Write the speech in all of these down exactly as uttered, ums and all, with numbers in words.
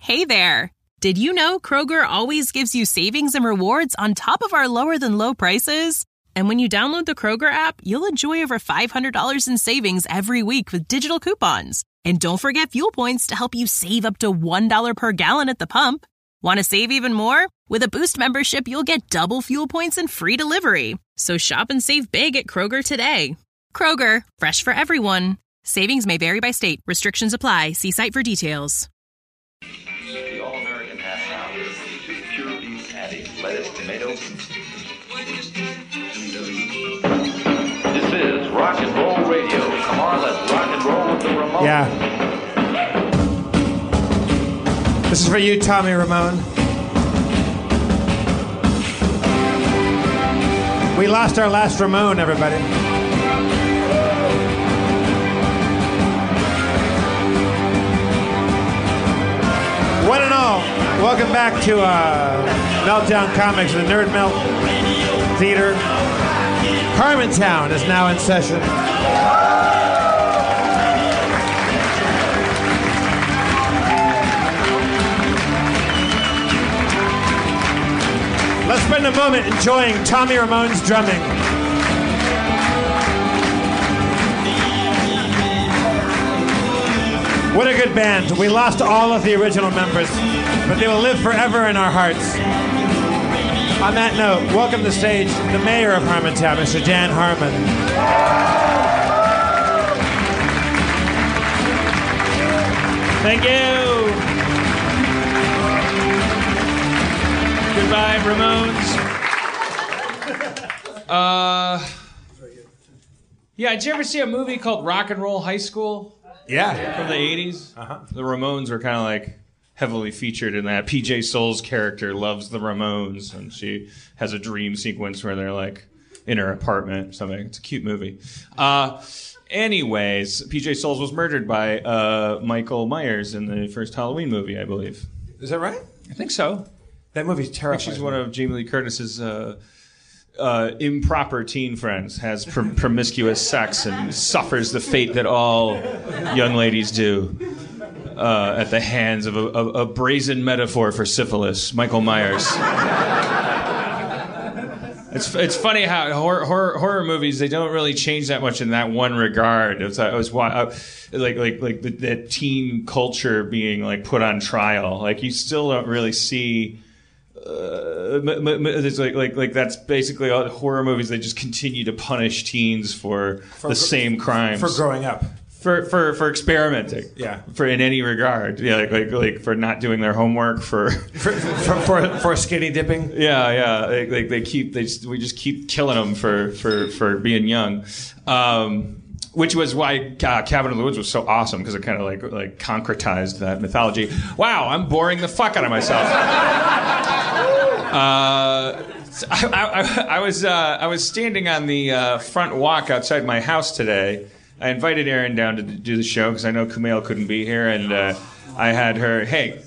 Hey there! Did you know Kroger always gives you savings and rewards on top of our lower-than-low prices? And when you download the Kroger app, you'll enjoy over five hundred dollars in savings every week with digital coupons. And don't forget fuel points to help you save up to one dollar per gallon at the pump. Want to save even more? With a Boost membership, you'll get double fuel points and free delivery. So shop and save big at Kroger today. Kroger, fresh for everyone. Savings may vary by state. Restrictions apply. See site for details. The all-American half pound is pure beef patty, lettuce, tomato. This is rock and roll radio. Come on, let's rock and roll with the Ramones. Yeah. This is for you, Tommy Ramone. We lost our last Ramone, everybody. One and all, welcome back to uh, Meltdown Comics, the Nerd Melt Theater. Harmontown is now in session. Let's spend a moment enjoying Tommy Ramone's drumming. What a good band. We lost all of the original members, but they will live forever in our hearts. On that note, welcome to the stage the mayor of Harmontown, Mister Dan Harmon. Thank you. Goodbye, Ramones. Uh, yeah, did you ever see a movie called Rock and Roll High School? Yeah. From the eighties? Uh-huh. The Ramones were kind of like heavily featured in that. P J Souls' character loves the Ramones, and she has a dream sequence where they're like in her apartment or something. It's a cute movie. Uh, anyways, P J Souls was murdered by uh, Michael Myers in the first Halloween movie, I believe. Is that right? I think so. That movie's terrifying. I think she's one of Jamie Lee Curtis's uh, uh, improper teen friends, has pr- promiscuous sex and suffers the fate that all young ladies do uh, at the hands of a, a, a brazen metaphor for syphilis, Michael Myers. It's it's funny how horror, horror horror movies, they don't really change that much in that one regard. It's I was I, like like like the, the teen culture being like put on trial. Like you still don't really see. Uh, m- m- it's like like like that's basically all the horror movies. They just continue to punish teens for, for the gr- same crimes for growing up, for for for experimenting. Yeah, for in any regard. Yeah, like like like for not doing their homework, for for for, for, for skinny dipping. Yeah, yeah. Like they, they keep they just, we just keep killing them for for for being young. Um, Which was why uh, Cabin in the Woods was so awesome, because it kind of like like concretized that mythology. Wow, I'm boring the fuck out of myself. Uh, I, I, I was uh, I was standing on the uh, front walk outside my house today. I invited Erin down to do the show because I know Kumail couldn't be here, and uh, I had her. Hey,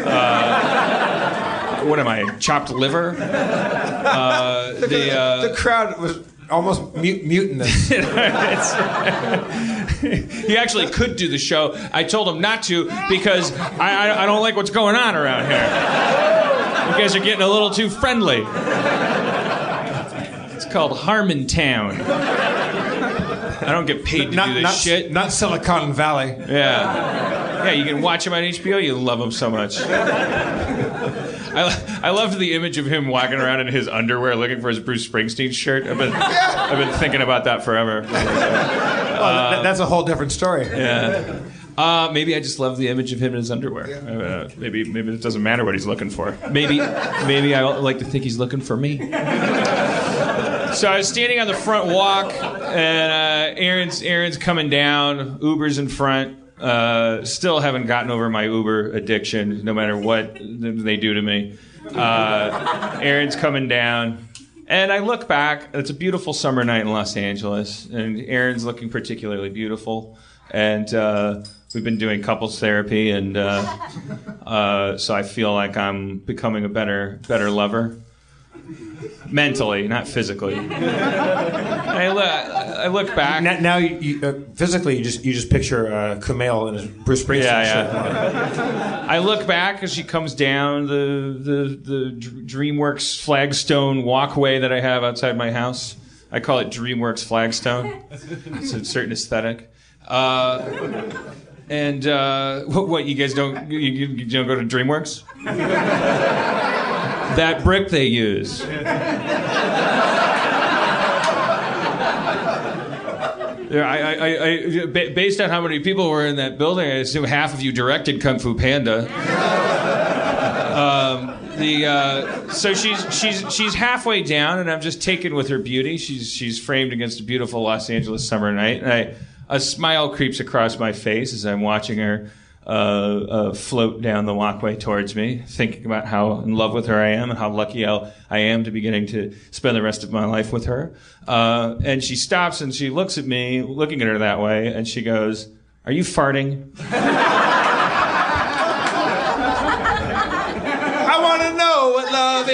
uh, what am I? Chopped liver? Uh, the the, uh, the crowd was almost mut- mutinous. He actually could do the show. I told him not to because I, I, I don't like what's going on around here. You guys are getting a little too friendly. It's called Harmontown. I don't get paid to not, do this not, shit. Not Silicon Valley. Yeah. Yeah, you can watch him on H B O. You love him so much. I, I loved the image of him walking around in his underwear looking for his Bruce Springsteen shirt. I've been, I've been thinking about that forever. Well, uh, that's a whole different story. Yeah. Uh, maybe I just love the image of him in his underwear. Uh, maybe maybe it doesn't matter what he's looking for. Maybe maybe I like to think he's looking for me. So I was standing on the front walk, and uh, Erin's Erin's coming down. Uber's in front. Uh, still haven't gotten over my Uber addiction, no matter what they do to me. Uh, Erin's coming down. And I look back. It's a beautiful summer night in Los Angeles, and Erin's looking particularly beautiful. And uh, we've been doing couples therapy, and uh, uh, so I feel like I'm becoming a better, better lover. Mentally, not physically. I, look, I look back. Now, now you, you, uh, physically, you just you just picture uh, Kumail in his Bruce Springsteen yeah, shirt. yeah. I look back as she comes down the the the DreamWorks flagstone walkway that I have outside my house. I call it DreamWorks flagstone. It's a certain aesthetic. Uh, and uh, what, what? You guys don't you, you don't go to DreamWorks? That brick they use. Yeah, I, I, I, based on how many people were in that building, I assume half of you directed Kung Fu Panda. Um, the uh, so she's she's she's halfway down, and I'm just taken with her beauty. She's she's framed against a beautiful Los Angeles summer night, and I, a smile creeps across my face as I'm watching her uh, uh, float down the walkway towards me, thinking about how in love with her I am and how lucky I'll, I am to be getting to spend the rest of my life with her. Uh, and she stops and she looks at me, looking at her that way, and she goes, "Are you farting?" I want to know what love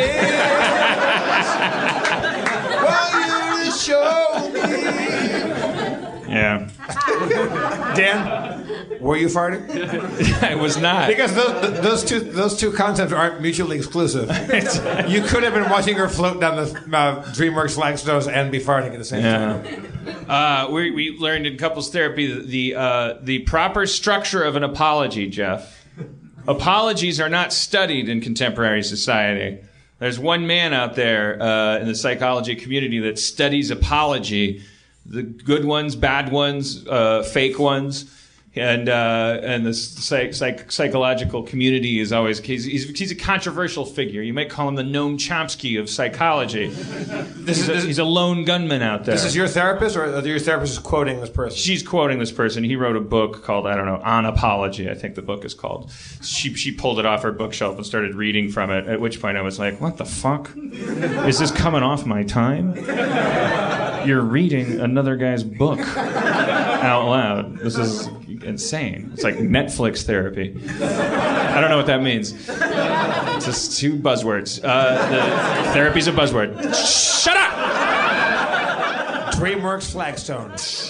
is. Want you to show me. Yeah. Dan, were you farting? I was not. Because those, those two those two concepts aren't mutually exclusive. You could have been watching her float down the uh, DreamWorks flagstones and be farting at the same Yeah. time. Uh, we, we learned in couples therapy the the, uh, the proper structure of an apology, Jeff. Apologies are not studied in contemporary society. There's one man out there uh, in the psychology community that studies apology. The good ones, bad ones, uh, fake ones, and uh, and the psych- psych- psychological community is always he's, he's he's a controversial figure. You might call him the Noam Chomsky of psychology. This he's, is, a, he's a lone gunman out there. This is your therapist, or your therapist is quoting this person? She's quoting this person. He wrote a book called, I don't know, On Apology, I think the book is called. She she pulled it off her bookshelf and started reading from it, at which point I was like, what the fuck? Is this coming off my time? You're reading another guy's book out loud. This is insane. It's like Netflix therapy. I don't know what that means. It's just two buzzwords. Uh, the, therapy's a buzzword. Shut up! DreamWorks flagstone.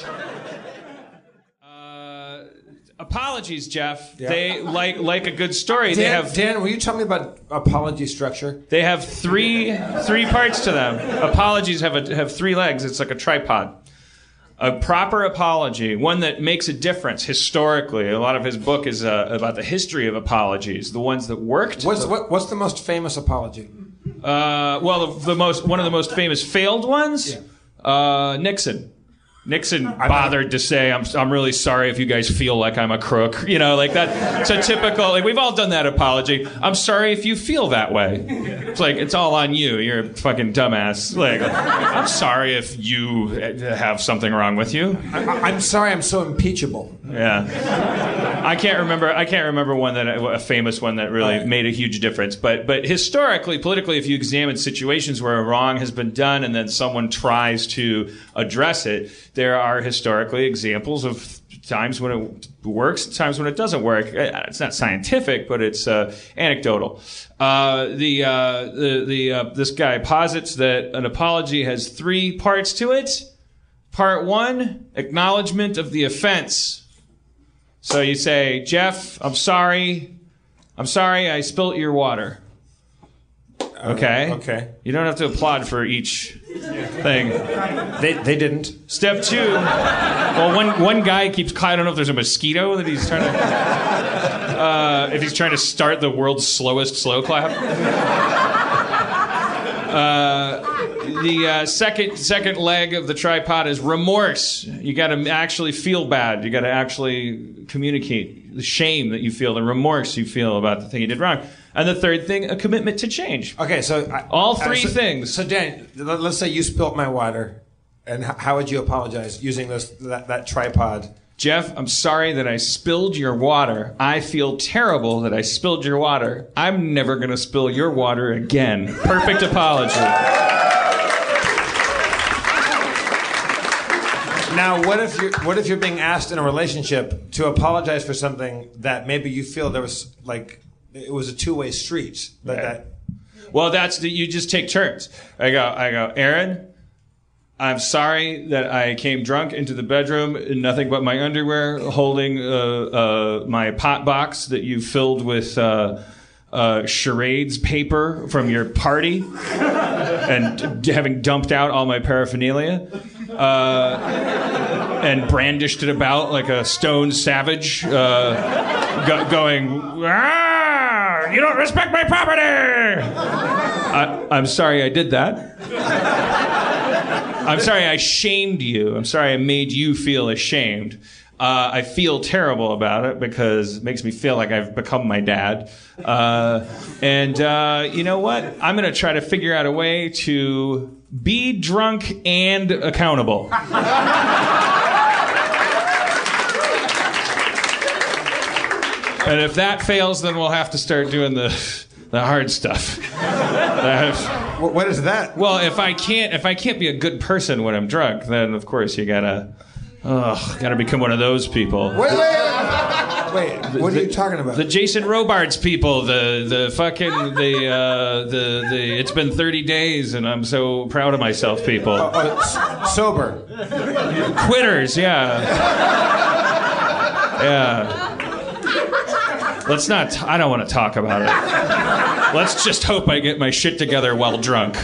Uh, apologies, Jeff. Yeah. They like like a good story. Dan, they have Dan, will you tell me about apology structure? they have three three parts to them. Apologies have a, have three legs. It's like a tripod. A proper apology, one that makes a difference historically. A lot of his book is uh, about the history of apologies, the ones that worked. What's what, what's the most famous apology? Uh, well, the, the most one of the most famous failed ones, Yeah. uh, Nixon. Nixon bothered to say, I'm, I'm really sorry if you guys feel like I'm a crook. You know, like that. It's a typical, like, we've all done that apology. I'm sorry if you feel that way. It's like, it's all on you. You're a fucking dumbass. Like, I'm sorry if you have something wrong with you. I, I'm sorry, I'm so impeachable. Yeah. I can't remember, I can't remember one that, a famous one that really Right. made a huge difference. But, but historically, politically, if you examine situations where a wrong has been done and then someone tries to address it, there are historically examples of times when it works, times when it doesn't work. It's not scientific, but it's uh, anecdotal. Uh, the uh, the the uh, this guy posits that an apology has three parts to it. Part one, acknowledgement of the offense. So you say, Jeff, I'm sorry. I'm sorry I spilt your water. Okay. Uh, okay. You don't have to applaud for each thing. They they didn't. Step two. Well, one one guy keeps. I don't know if there's a mosquito that he's trying to. Uh, if he's trying to start the world's slowest slow clap. Uh, the uh, second second leg of the tripod is remorse. You got to actually feel bad. You got to actually communicate the shame that you feel, the remorse you feel about the thing you did wrong. And the third thing, a commitment to change. Okay, so I, All three uh, so, things. So Dan, let- let's say you spilt my water, and h- how would you apologize using this that, that tripod? Jeff, I'm sorry that I spilled your water. I feel terrible that I spilled your water. I'm never going to spill your water again. Perfect apology. Now, what if you're what if you're being asked in a relationship to apologize for something that maybe you feel there was like it was a two way street, that Right. that Well, that's the, you just take turns. I go, I go, Aaron, I'm sorry that I came drunk into the bedroom in nothing but my underwear, holding uh, uh, my pot box that you filled with uh, uh, charades paper from your party, and d- having dumped out all my paraphernalia, uh, and brandished it about like a stone savage, uh, go- going, ah, you don't respect my property! I- I'm sorry I did that. I'm sorry I shamed you. I'm sorry I made you feel ashamed. Uh, I feel terrible about it because it makes me feel like I've become my dad. Uh, and uh, you know what? I'm going to try to figure out a way to be drunk and accountable. And if that fails, then we'll have to start doing the the hard stuff. What is that? Well, if I can't if I can't be a good person when I'm drunk, then of course you gotta oh, gotta become one of those people. Wait, wait, wait. Wait, what are you talking about? The Jason Robards people, the the fucking the uh, the the it's been thirty days and I'm so proud of myself people. Oh, oh, s- sober. Quitters, yeah. Yeah. Let's not t- I don't want to talk about it. Let's just hope I get my shit together while drunk.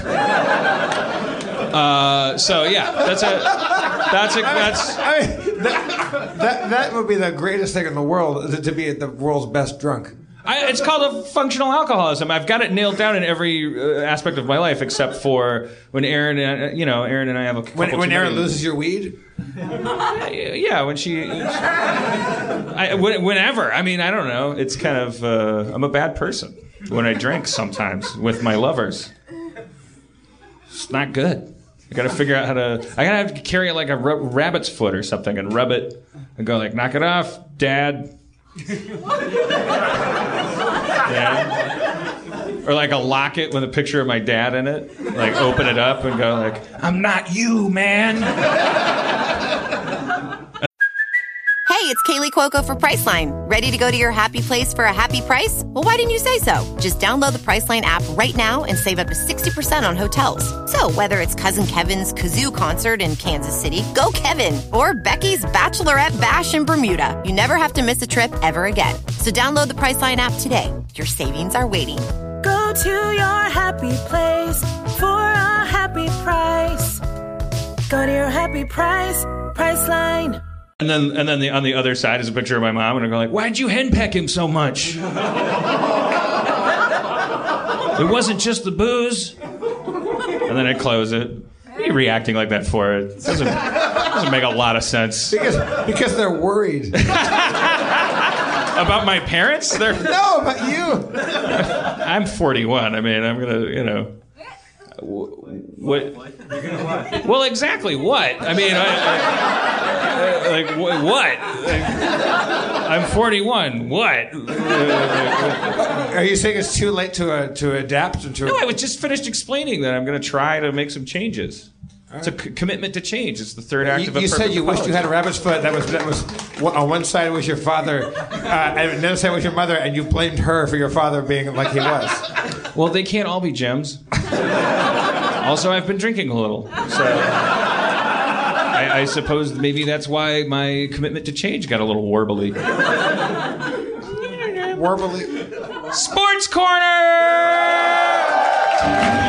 Uh, so yeah, that's a, that's a, that's. I mean, that, that that would be the greatest thing in the world, to be the world's best drunk. I, it's called a functional alcoholism. I've got it nailed down in every uh, aspect of my life, except for when Aaron, and, you know, Aaron and I have a couple When, when too Aaron many- loses your weed. Yeah, when she, I, when- whenever. I mean, I don't know. It's kind of. Uh, I'm a bad person when I drink sometimes with my lovers. It's not good. I gotta figure out how to. I gotta have to carry it like a r- rabbit's foot or something and rub it and go like, knock it off, Dad. Dad. Or like a locket with a picture of my dad in it. Like open it up and go like, I'm not you, man. Hey, it's Kaylee Cuoco for Priceline. Ready to go to your happy place for a happy price? Well, why didn't you say so? Just download the Priceline app right now and save up to sixty percent on hotels. So whether it's Cousin Kevin's Kazoo Concert in Kansas City, go Kevin, or Becky's Bachelorette Bash in Bermuda, you never have to miss a trip ever again. So download the Priceline app today. Your savings are waiting. Go to your happy place for a happy price. Go to your happy price, Priceline. And then, and then the, on the other side is a picture of my mom, and I go like, "Why'd you henpeck him so much? It wasn't just the booze." And then I close it. What are you reacting like that for? It doesn't doesn't make a lot of sense. Because because they're worried. About my parents? They're No, about you. I'm forty-one. I mean, I'm gonna, you know. What? Well, exactly. What? I mean, I, I, like wh- what? Like, I'm forty-one. What? Are you saying it's too late to uh, to adapt and to? No, I was just finished explaining that I'm going to try to make some changes. It's a c- commitment to change. It's the third act You, of a you said perfect you wished you had a apology. rabbit's foot. That was that was on one side was your father, uh, and another side was your mother, and you blamed her for your father being like he was. Well, they can't all be gems. Also, I've been drinking a little, so I, I suppose maybe that's why my commitment to change got a little warbly. Warbly. Sports Corner!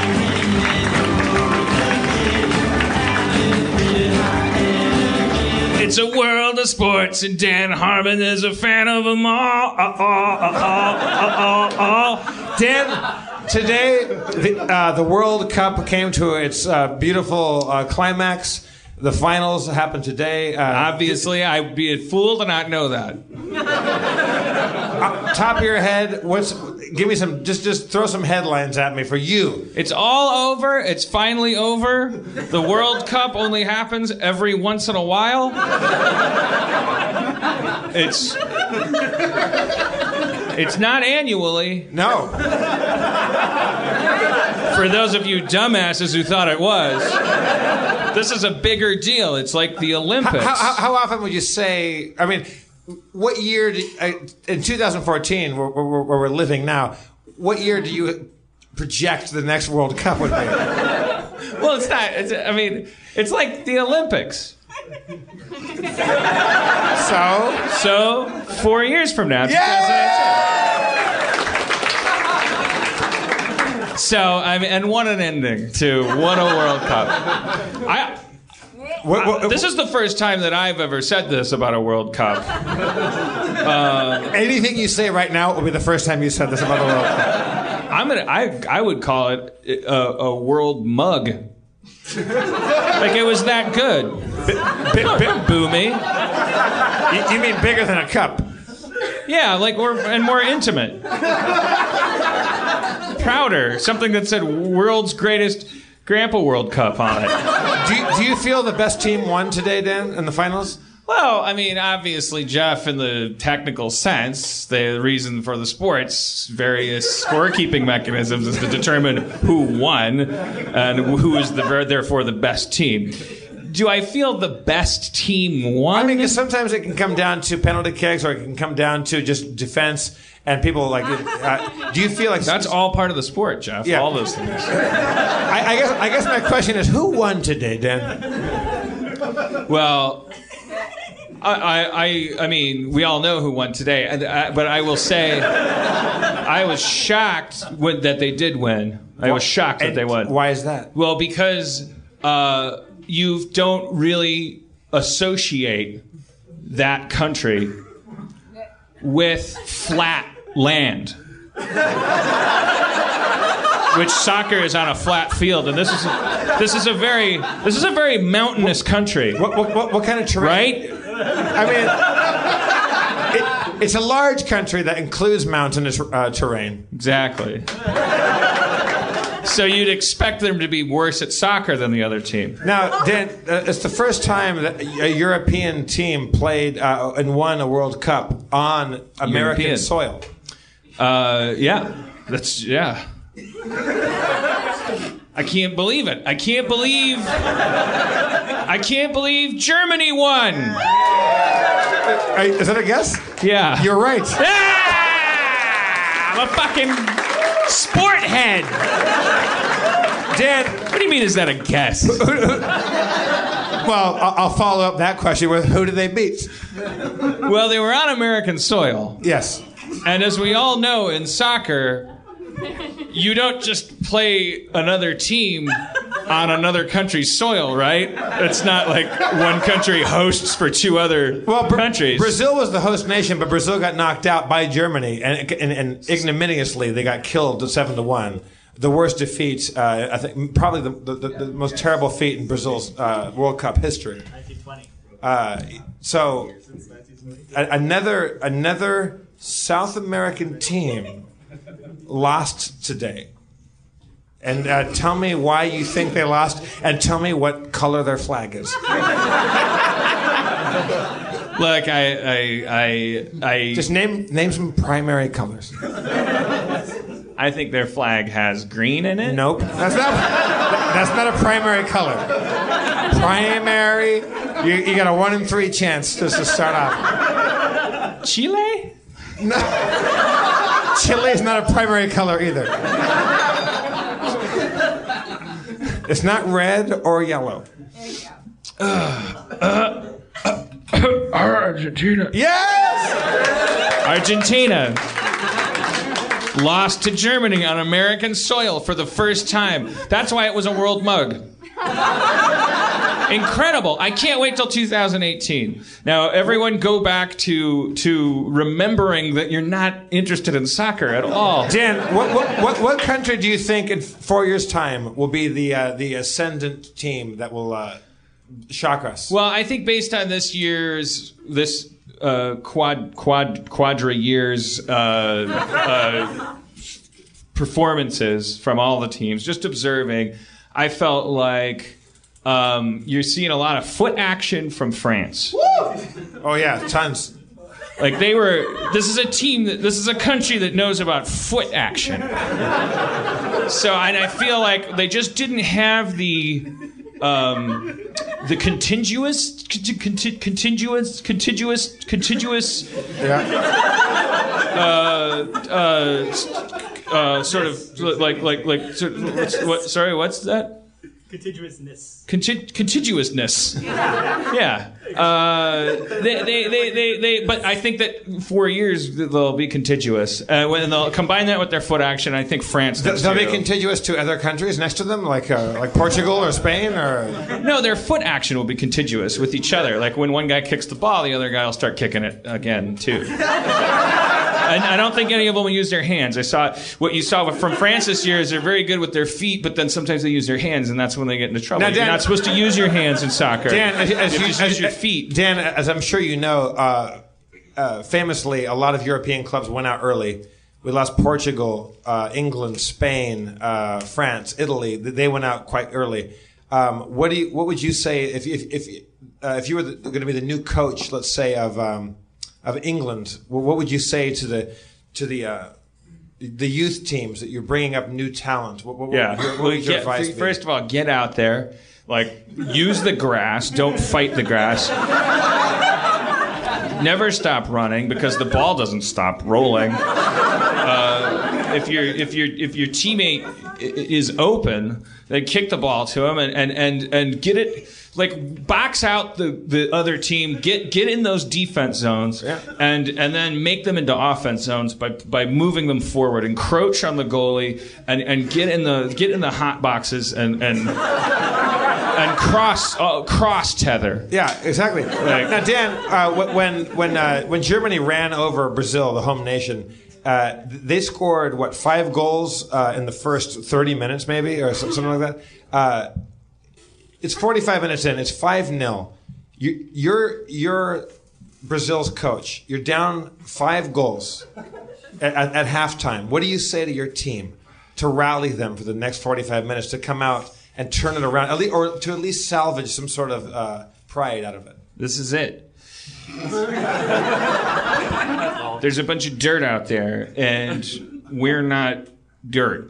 It's a world of sports, and Dan Harmon is a fan of them all. Uh, uh, uh, uh, uh, uh. Dan, today the, uh, the World Cup came to its uh, beautiful uh, climax. The finals happened today. Uh, Obviously, I'd be a fool to not know that. uh, top of your head, what's? Give me some. Just just throw some headlines at me for you. It's all over. It's finally over. The World Cup only happens every once in a while. It's it's not annually. No. For those of you dumbasses who thought it was, this is a bigger deal. It's like the Olympics. How, how, how often would you say? I mean, what year did, uh, in two thousand fourteen, where, where, where we're living now? What year do you project the next World Cup would be. Well, it's not. It's, I mean, it's like the Olympics. So? So, four years from now, Yeah! So, I mean, and what an ending to what a World Cup. I. What, what, this is the first time that I've ever said this about a World Cup. Uh, anything you say right now will be the first time you said this about a World Cup. I'm gonna. I I would call it a, a world mug. Like it was that good. Bit, bit, bit boomy. You, you mean bigger than a cup? Yeah, like more and more intimate. Prouder. Something that said "World's Greatest Grandpa World Cup" on it. Do you, do you feel the best team won today, Dan, in the finals? Well, I mean, obviously, Jeff, in the technical sense, the reason for the sport's various scorekeeping mechanisms is to determine who won and who is the therefore the best team. Do I feel the best team won? I mean, because sometimes it can come down to penalty kicks, or it can come down to just defense, and people like. Uh, do you feel like that's all part of the sport, Jeff? Yeah. All those things. I, I guess. I guess my question is, who won today, Dan? Well. I, I, I mean, we all know who won today, but I will say, I was shocked when, that they did win. I was shocked that they won. Why is that? Well, because uh, you don't really associate that country with flat land. Which soccer is on a flat field, and this is a, this is a very this is a very mountainous country. What what what, what kind of terrain? Right? I mean, it, it's a large country that includes mountainous uh, terrain. Exactly. So you'd expect them to be worse at soccer than the other team. Now, Dan, uh, it's the first time that a European team played uh, and won a World Cup on American European. soil. Uh, yeah, that's yeah. I can't believe it. I can't believe. I can't believe Germany won. Uh, is that a guess? Yeah. You're right. Ah! I'm a fucking sport head. Dan, what do you mean? Is that a guess? Well, I'll follow up that question with who did they beat? Well, they were on American soil. Yes. And as we all know in soccer, you don't just play another team on another country's soil, right? It's not like one country hosts for two other well, Bra- countries. Brazil was the host nation, but Brazil got knocked out by Germany, and, and, and ignominiously they got killed to seven to one. The worst defeat, uh, I think, probably the, the, the most terrible feat in Brazil's uh, World Cup history. nineteen twenty. Uh, so, a- another another South American team lost today. And uh, tell me why you think they lost, and tell me what color their flag is. Look, I, I, I, I Just name name some primary colors. I think their flag has green in it. Nope, that's not that's not a primary color. Primary, you, you got a one in three chance just to start off. Chile? No, Chile is not a primary color either. It's not red or yellow. Uh, uh, uh, Argentina. Yes! Argentina lost to Germany on American soil for the first time. That's why it was a world mug. Incredible. I can't wait till two thousand eighteen. Now, everyone go back to to remembering that you're not interested in soccer at all. Dan, what what what, what country do you think in four years' time will be the uh, the ascendant team that will uh, shock us? Well, I think based on this year's this uh, quad quad quadra years uh, uh, performances from all the teams, just observing, I felt like um, you're seeing a lot of foot action from France. Woo! Oh yeah, tons. Like they were. This is a team that. This is a country that knows about foot action. So, and I feel like they just didn't have the. Um, the contiguous, conti- contiguous, contiguous, contiguous, Yeah. uh, uh, uh, sort of like like like. Sort of, what's, what? Sorry, what's that? Contiguousness. Conti- contiguousness. Yeah. Uh, they, they, they, they, they, but I think that four years they'll be contiguous. Uh, when they'll combine that with their foot action, I think France. Th- they'll be contiguous to other countries next to them, like uh, like Portugal or Spain, or no, their foot action will be contiguous with each other. Like when one guy kicks the ball, the other guy will start kicking it again too. And I don't think any of them will use their hands. I saw what you saw from France this year is they're very good with their feet, but then sometimes they use their hands, and that's when they get into trouble. Now, Dan, you're not supposed to use your hands in soccer. Dan, as, as you you, just as, use your feet. Dan, as I'm sure you know, uh, uh, famously, a lot of European clubs went out early. We lost Portugal, uh, England, Spain, uh, France, Italy. They went out quite early. Um, what do you? What would you say if if if, uh, if you were going to be the new coach, let's say of um, of England? What would you say to the to the uh, the youth teams that you're bringing up new talent? What, what, yeah. What, what well, would your get, advice be? First of all, get out there. Like, use the grass. Don't fight the grass. Never stop running because the ball doesn't stop rolling. Uh, if your if your if your teammate is open, then kick the ball to him and and and, and get it. Like, box out the, the other team, get get in those defense zones, yeah. and and then make them into offense zones by by moving them forward, encroach on the goalie, and, and get in the get in the hot boxes and and and cross uh, cross tether. Yeah, exactly. Like, now, Dan, uh, when when uh, when Germany ran over Brazil, the home nation, uh, they scored what five goals uh, in the first thirty minutes, maybe, or something like that. Uh, It's forty-five minutes in. It's five nil. You, you're you're Brazil's coach. You're down five goals at, at, at halftime. What do you say to your team to rally them for the next forty-five minutes to come out and turn it around, at least, or to at least salvage some sort of uh, pride out of it? This is it. There's a bunch of dirt out there, and we're not dirt.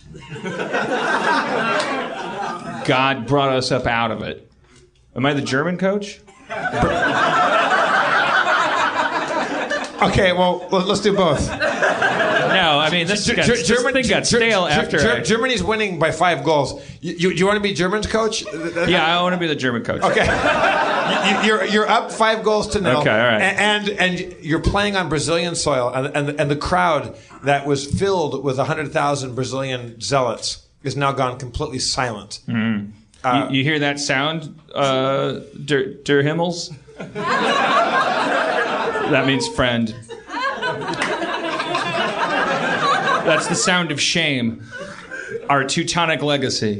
God brought us up out of it. Am I the German coach? Okay, well, let's do both. No, I mean, this, got, this Germany, thing got stale after. Ger- Germany's winning by five goals. You, you, you want to be German's coach? Yeah, I want to be the German coach. Okay. you, you're, you're up five goals to nil. Okay, all right. And, and, and you're playing on Brazilian soil, and, and, and the crowd that was filled with one hundred thousand Brazilian zealots is now gone completely silent. Mm. Uh, you, you hear that sound, uh, Der, Der Himmels? That means friend. That's the sound of shame. Our Teutonic legacy.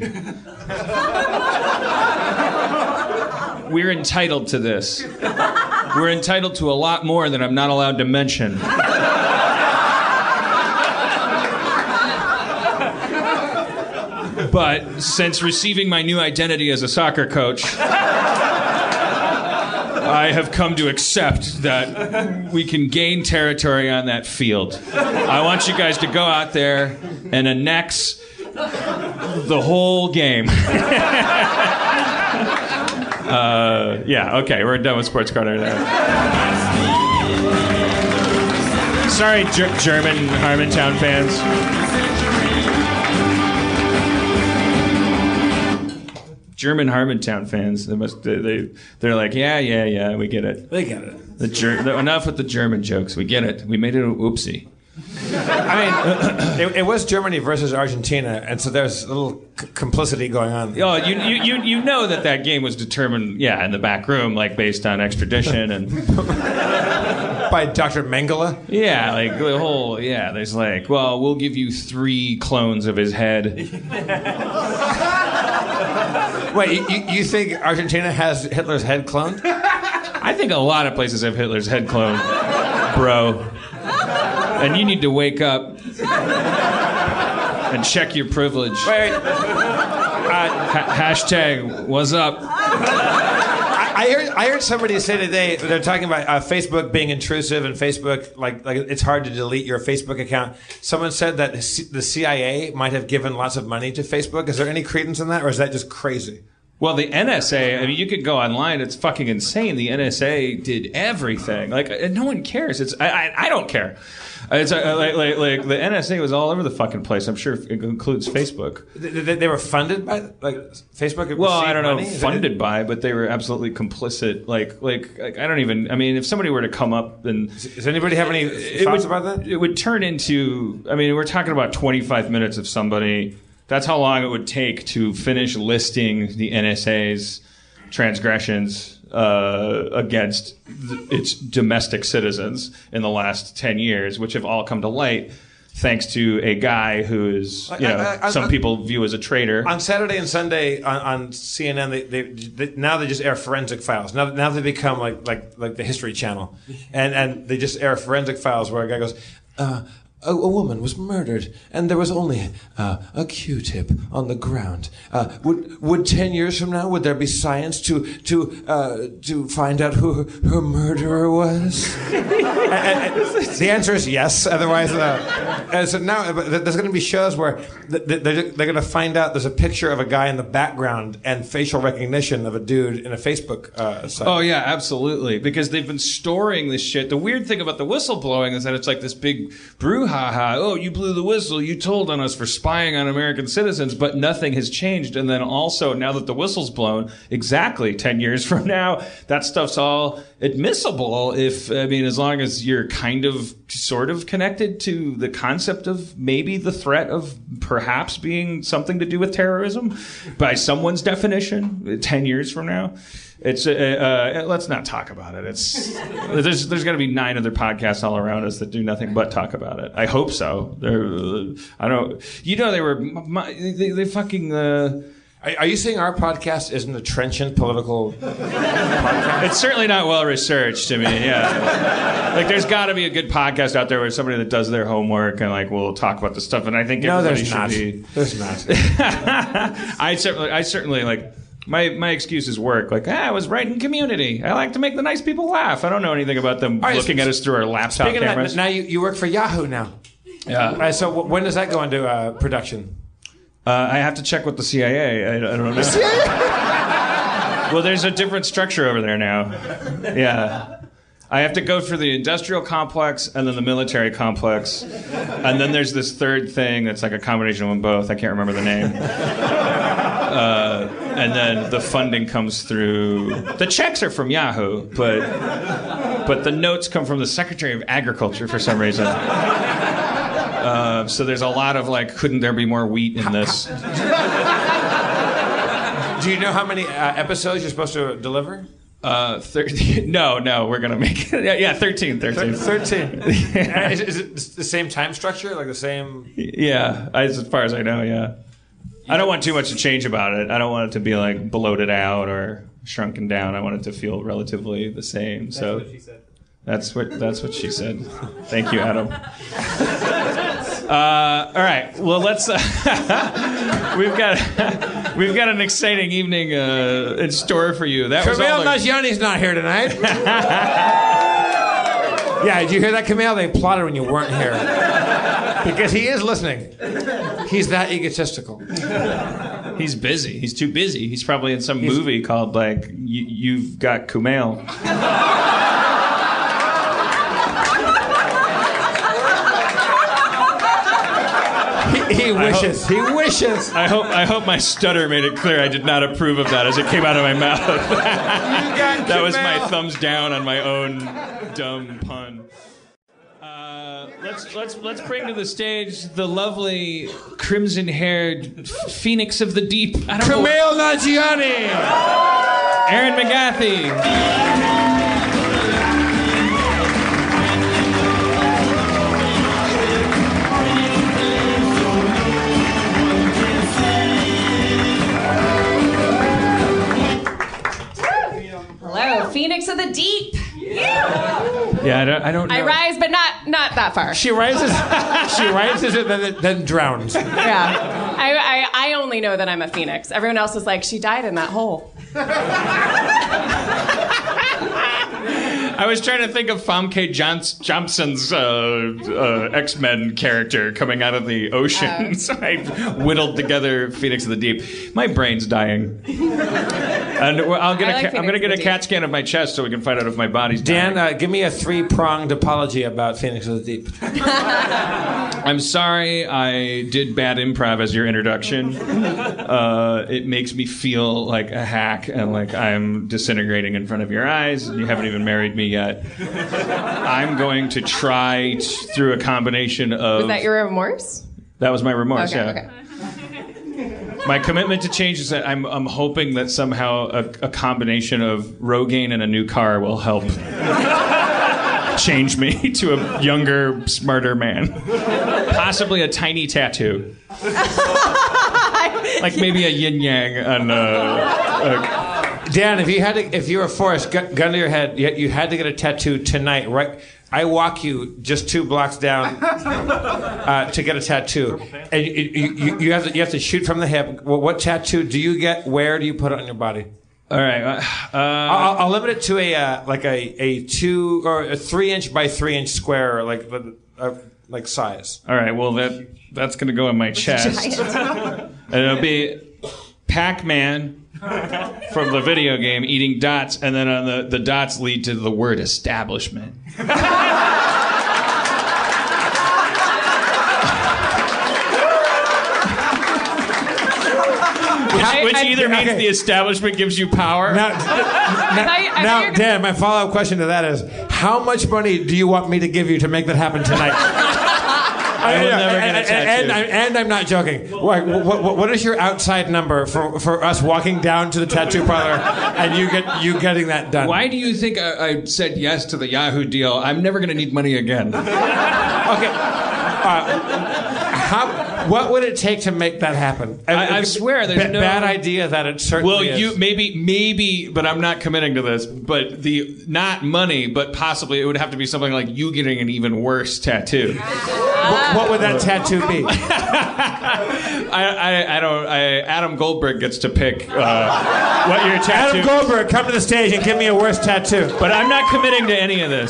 We're entitled to this. We're entitled to a lot more than I'm not allowed to mention. But since receiving my new identity as a soccer coach, I have come to accept that we can gain territory on that field. I want you guys to go out there and annex the whole game. uh, yeah, okay, we're done with Sports Corner now. Sorry, G- German Harmontown fans. German Harmontown fans, they must they they're like, yeah, yeah, yeah, we get it. They get it. The Ger- the, enough with the German jokes. We get it. We made it a whoopsie. I mean, it, it was Germany versus Argentina, and so there's a little c- complicity going on. Oh, you, you you you know that that game was determined, yeah, in the back room, like based on extradition and by Doctor Mengele. Yeah, like the whole yeah. There's like, well, we'll give you three clones of his head. Wait, you, you think Argentina has Hitler's head cloned? I think a lot of places have Hitler's head cloned, bro. And you need to wake up and check your privilege. Wait, uh, ha- hashtag what's up? I, I heard I heard somebody say today they're talking about uh, Facebook being intrusive and Facebook like like it's hard to delete your Facebook account. Someone said that the C I A might have given lots of money to Facebook. Is there any credence in that, or is that just crazy? Well, the N S A, I mean, you could go online. It's fucking insane. The N S A did everything. Like, no one cares. It's I, I, I don't care. It's uh, like, like like the N S A was all over the fucking place. I'm sure it includes Facebook. They, they, they were funded by like Facebook. Well, I don't know, money? funded by, but they were absolutely complicit. Like, like, like I don't even. I mean, if somebody were to come up and does anybody have any it thoughts would, about that? It would turn into. I mean, we're talking about twenty-five minutes of somebody. That's how long it would take to finish listing the N S A's transgressions uh, against th- its domestic citizens in the last ten years, which have all come to light thanks to a guy who is, you know, I, I, I, some I, people view as a traitor. On Saturday and Sunday on, on C N N, they, they, they now they just air forensic files. Now now they become like like like the History Channel, and and they just air forensic files where a guy goes. Uh, A, a woman was murdered, and there was only uh, a Q-tip on the ground. Uh, would would ten years from now would there be science to to uh, to find out who her, her murderer was? and, and, and the answer is yes. Otherwise, uh, and so now there's going to be shows where they're they're going to find out there's a picture of a guy in the background and facial recognition of a dude in a Facebook uh, site. Oh yeah, absolutely. Because they've been storing this shit. The weird thing about the whistleblowing is that it's like this big brouhaha. Oh, you blew the whistle. You told on us for spying on American citizens, but nothing has changed. And then also, now that the whistle's blown, exactly ten years from now, that stuff's all admissible. If I mean, as long as you're kind of, sort of connected to the concept of maybe the threat of perhaps being something to do with terrorism, by someone's definition, ten years from now. It's uh, uh, let's not talk about it. It's there's there's going to be nine other podcasts all around us that do nothing but talk about it. I hope so. They're, uh, I don't. You know, they were my, they, they fucking. Uh, Are, are you saying our podcast isn't a trenchant political podcast? It's certainly not well researched. I mean, yeah, like there's got to be a good podcast out there where somebody that does their homework and like will talk about the stuff. And I think no, everybody there's should not. be. There's not. I certainly, I certainly like. My my excuses work. Like, ah, I was writing Community. I like to make the nice people laugh. I don't know anything about them right, looking at us through our laptop Speaking cameras. of that, now you, you work for Yahoo now. Yeah. Uh, so w- when does that go into uh, production? Uh, I have to check with the C I A. I, I don't know. The C I A? Well, there's a different structure over there now. Yeah. I have to go through the industrial complex and then the military complex. And then there's this third thing that's like a combination of them both. I can't remember the name. Uh, and then the funding comes through. The checks are from Yahoo, but but the notes come from the Secretary of Agriculture for some reason. Uh, so there's a lot of like, couldn't there be more wheat in this? Do you know how many uh, episodes you're supposed to deliver? Uh, thirteen. No, no, we're gonna make it. Yeah, yeah, thirteen, thirteen. thirteen. Yeah. Is, is it the same time structure? Like the same? Yeah, as far as I know, yeah. I don't want too much to change about it. I don't want it to be like bloated out or shrunken down. I want it to feel relatively the same. That's so what she said. That's what that's what she said. Thank you, Adam. Uh, all right. Well, let's. Uh, we've got we've got an exciting evening uh, in store for you. That was all Kumail our- Nanjiani's not here tonight. Yeah, did you hear that, Kumail? They applauded when you weren't here because he is listening. He's that egotistical. He's busy. He's too busy. He's probably in some He's... movie called like you, You've Got Kumail. He wishes. Hope, he wishes. I hope. I hope my stutter made it clear I did not approve of that as it came out of my mouth. That was my thumbs down on my own dumb pun. Uh, let's let's let's bring to the stage the lovely crimson-haired phoenix of the deep. I don't Kumail Nanjiani. Aaron McGathy. Hello, Phoenix of the Deep. Yeah, I don't. I don't know. I rise, but not not that far. She rises. She rises and then, then drowns. Yeah, I, I I only know that I'm a phoenix. Everyone else is like, she died in that hole. I was trying to think of Famke Johns- Johnson's uh, uh, X-Men character coming out of the ocean. Oh. So I whittled together Phoenix of the Deep. My brain's dying. And I'll get I a like ca- I'm going to Phoenix get of a the CAT Deep. scan of my chest so we can find out if my body's Dan, dying. uh, give me a three-pronged apology about Phoenix of the Deep. I'm sorry I did bad improv as your introduction. Uh, it makes me feel like a hack and like I'm disintegrating in front of your eyes and you haven't even married me yet. I'm going to try t- through a combination of... Was that your remorse? That was my remorse, Okay, yeah. okay. My commitment to change is that I'm, I'm hoping that somehow a, a combination of Rogaine and a new car will help change me to a younger, smarter man. Possibly a tiny tattoo. Like maybe a yin-yang on uh, uh, Dan, if you had to, if you were forced, gun, gun to your head, you, you had to get a tattoo tonight, right? I walk you just two blocks down uh, to get a tattoo, and you, you, you have to you have to shoot from the hip. What, what tattoo do you get? Where do you put it on your body? All right. Uh, I'll, I'll limit it to a uh, like a, a two or a three inch by three inch square, like uh, like size. all right. Well, that that's going to go on my chest. And it'll be Pac-Man from the video game eating dots, and then on the, the dots lead to the word establishment. Which, which I- either means okay. the establishment gives you power. Now, I thought you- I now, thought you were- Dan, my follow-up question to that is, how much money do you want me to give you to make that happen tonight? I will Yeah, never get a and, tattoo. and, and, and I'm not joking. What, what, what is your outside number for, for us walking down to the tattoo parlor and you get you getting that done? Why do you think I, I said yes to the Yahoo deal? I'm never going to need money again. Okay. Uh, how, what would it take to make that happen? I- I swear there's Ba- no- bad idea that it certainly Well, is. you maybe maybe, but I'm not committing to this. But the not money, but possibly it would have to be something like you getting an even worse tattoo. what, what would that tattoo be? I, I, I don't. I, Adam Goldberg gets to pick uh, what your tattoo. Adam Goldberg, come to the stage and give me a worse tattoo. But I'm not committing to any of this.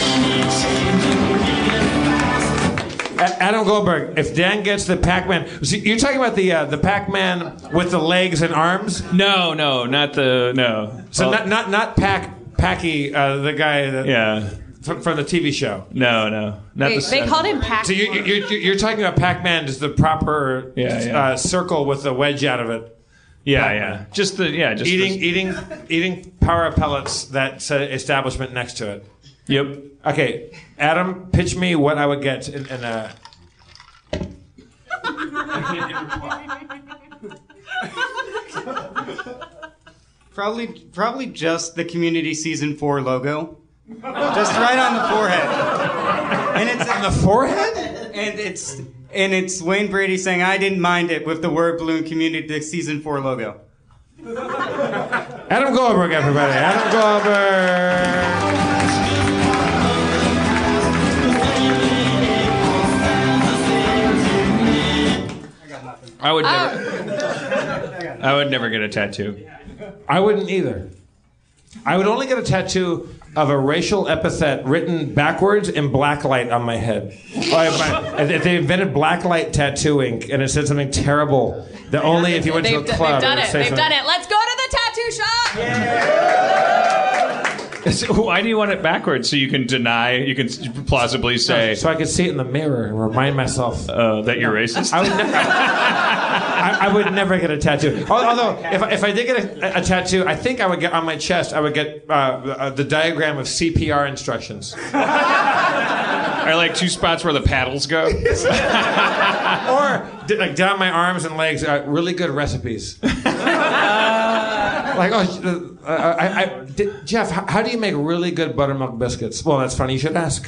A- Adam Goldberg, if Dan gets the Pac-Man, so you're talking about the uh, the Pac-Man with the legs and arms. No, no, not the no. So Well, not not not Pac Packy, uh, the guy that, yeah. from, from the T V show. No, no, not Wait, the. they called him Pac. So you, you, you, you're talking about Pac-Man, just the proper Yeah, yeah. Uh, circle with the wedge out of it. Yeah, yeah. Just the yeah. Just Eating the, eating eating power pellets that say establishment next to it. Yep. Okay, Adam, pitch me what I would get in, in a. Probably, probably just the Community Season Four logo, just right on the forehead, and it's On the forehead? and it's and it's Wayne Brady saying, "I didn't mind it" with the word balloon Community the Season Four logo. Adam Goldberg, everybody. Adam Goldberg. I would never. I would never get a tattoo. I wouldn't either. I would only get a tattoo of a racial epithet written backwards in blacklight on my head. Oh, if they invented blacklight tattooing and it said something terrible, that only if you went to a They've, d- club they've done would it. say They've something. done it. Let's go to the tattoo shop. So why do you want it backwards? So you can deny. You can plausibly say So I could see it in the mirror and remind myself. uh, that you're racist. I would, ne- I, I would never get a tattoo. Although, if, I- if I did get a, a tattoo, I think I would get on my chest. I would get uh, uh, the diagram of C P R instructions, Are like two spots where the paddles go. or d- like down my arms and legs. Uh, really good recipes. Like, oh, uh, I, I, did, Jeff, how, how do you make really good buttermilk biscuits? Well, that's funny. You should ask.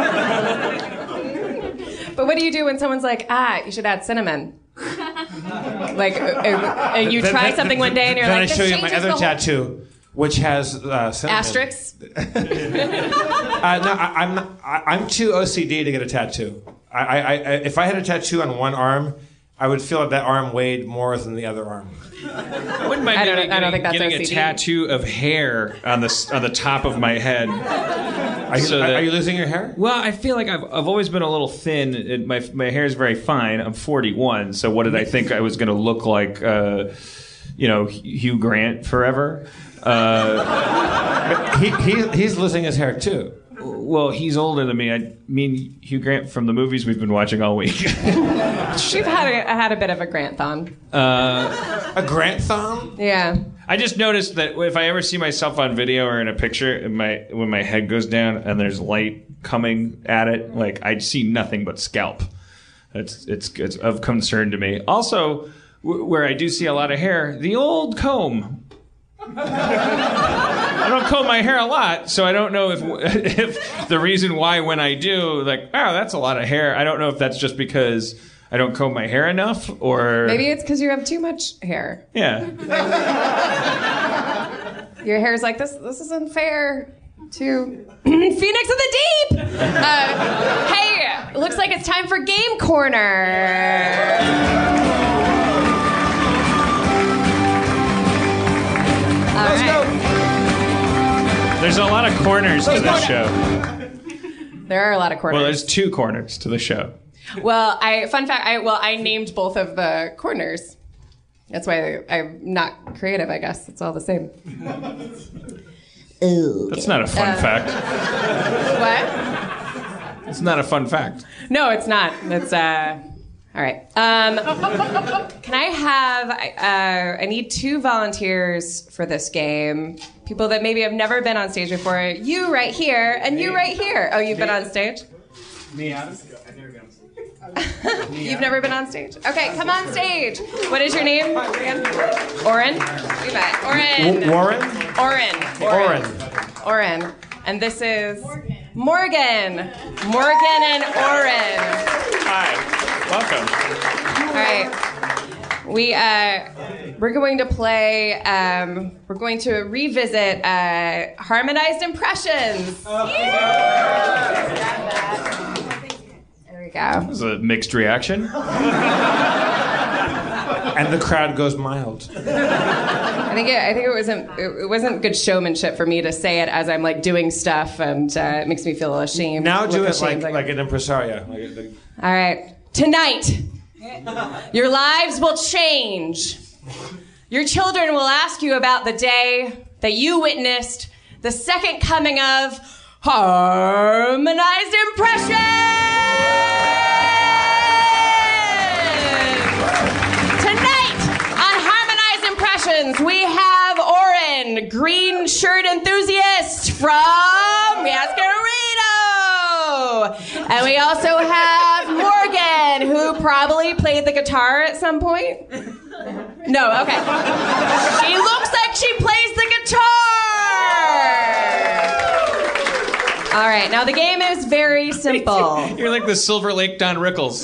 But what do you do when someone's like, ah, you should add cinnamon? Like, uh, uh, uh, you Then- try then- something one day and you're then like, I show this you my changes other the whole- tattoo, which has uh, cinnamon. Asterisks? Uh, no, I, I'm not, I, I'm too O C D to get a tattoo. I, I, I, if I had a tattoo on one arm, I would feel like that arm weighed more than the other arm. I wouldn't mind I don't- getting, I don't think that's getting O C a D. tattoo of hair on the s- on the top of my head. Are you, So are, that- are you losing your hair? Well, I feel like I've I've always been a little thin. It, my my hair is very fine. I'm forty-one, so what did I think I was going to look like? Uh, you know, Hugh Grant forever. Uh, He, he he's losing his hair too. well, he's older than me. I mean Hugh Grant from the movies we've been watching all week. We've had a, had a bit of a Grant-thon. uh, A Grant thumb? Yeah. I just noticed that if I ever see myself on video or in a picture, and my when my head goes down and there's light coming at it, like I see nothing but scalp. It's it's it's of concern to me. Also, w- where I do see a lot of hair, the old comb. I don't comb my hair a lot, so I don't know if if the reason why when I do, like, oh, that's a lot of hair. I don't know if that's just because I don't comb my hair enough, or Maybe it's because you have too much hair. yeah. Your hair's like, this This isn't fair to Phoenix of the Deep. Uh, hey, looks like it's time for Game Corner. Let's go. There's a lot of corners to this show. There are a lot of corners. Well, there's two corners to the show. Well, I fun fact. I well, I named both of the corners. That's why I, I'm not creative. I guess it's all the same. That's not a fun Uh, fact. What? It's not a fun fact. No, it's not. It's uh. All right. Um, can I have? Uh, I need two volunteers for this game. People that maybe have never been on stage before. You right here, and you right here. Oh, you've been on stage. Me, Adam? You've never been on stage? Okay, come on stage. What is your name again? Oren? You bet. Oren. W- Warren? Oren. Oren. Oren. And this is Morgan. Morgan and Oren. Hi. Welcome. All right. We uh, we're going to play. Um, we're going to revisit uh, harmonized impressions. There we go. This is a mixed reaction. And the crowd goes mild. I think it, I think it wasn't it, it wasn't good showmanship for me to say it as I'm like doing stuff, and uh, it makes me feel ashamed. Now do Look it like ashamed, like an impresario. Like, like, All right. Tonight, your lives will change. Your children will ask you about the day that you witnessed the second coming of harmonized impressions. Tonight on Harmonized Impressions, we have Oren, green shirt enthusiast from Masquerado. And we also have Morgan, who probably played the guitar at some point. No, okay. She looks like she plays the guitar. All right, now the game is very simple. You're like the Silver Lake Don Rickles.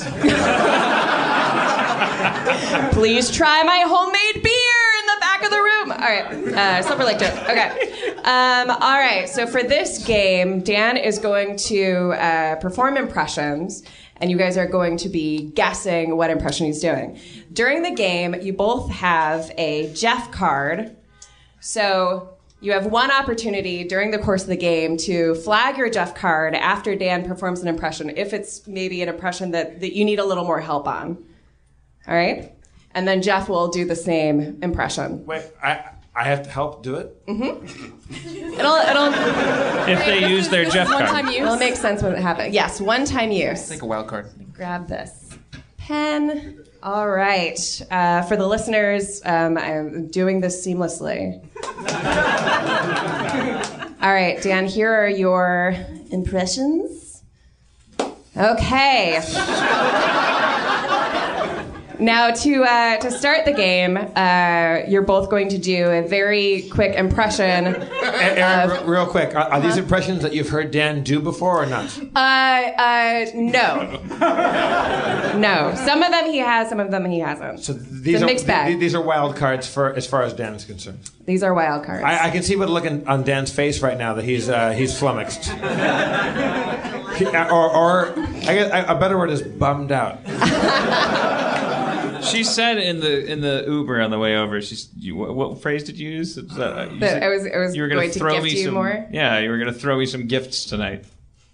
Please try my homemade beer in the back of the room. All right, uh, Silver Lake joke. Okay. Um, all right, so for this game, Dan is going to uh, perform impressions, and you guys are going to be guessing what impression he's doing. During the game, you both have a Jeff card. So you have one opportunity during the course of the game to flag your Jeff card after Dan performs an impression, if it's maybe an impression that, that you need a little more help on. All right? And then Jeff will do the same impression. wait, I I have to help do it? It'll, it'll, If they use their Jeff card. One-time use? It'll make sense when it happens. Yes, one-time use. Take a wild card. Grab this pen. All right. Uh, for the listeners, um, I'm doing this seamlessly. All right, Dan, here are your impressions. Okay. Now, to uh, to start the game, uh, you're both going to do a very quick impression. Aaron, r- real quick, are, are these impressions that you've heard Dan do before or not? Uh, uh, no. No. Some of them he has, some of them he hasn't. So these It's a are mixed bag. th- these are wild cards for as far as Dan is concerned. These are wild cards. I, I can see by the look in, on Dan's face right now that he's uh, he's flummoxed. He- or or I guess a better word is bummed out. She's She said in the in the Uber on the way over. She's you, what, what phrase did you use? Was that, you That said I was I was you were going gonna to throw gift me you some, more. Yeah, you were going to throw me some gifts tonight.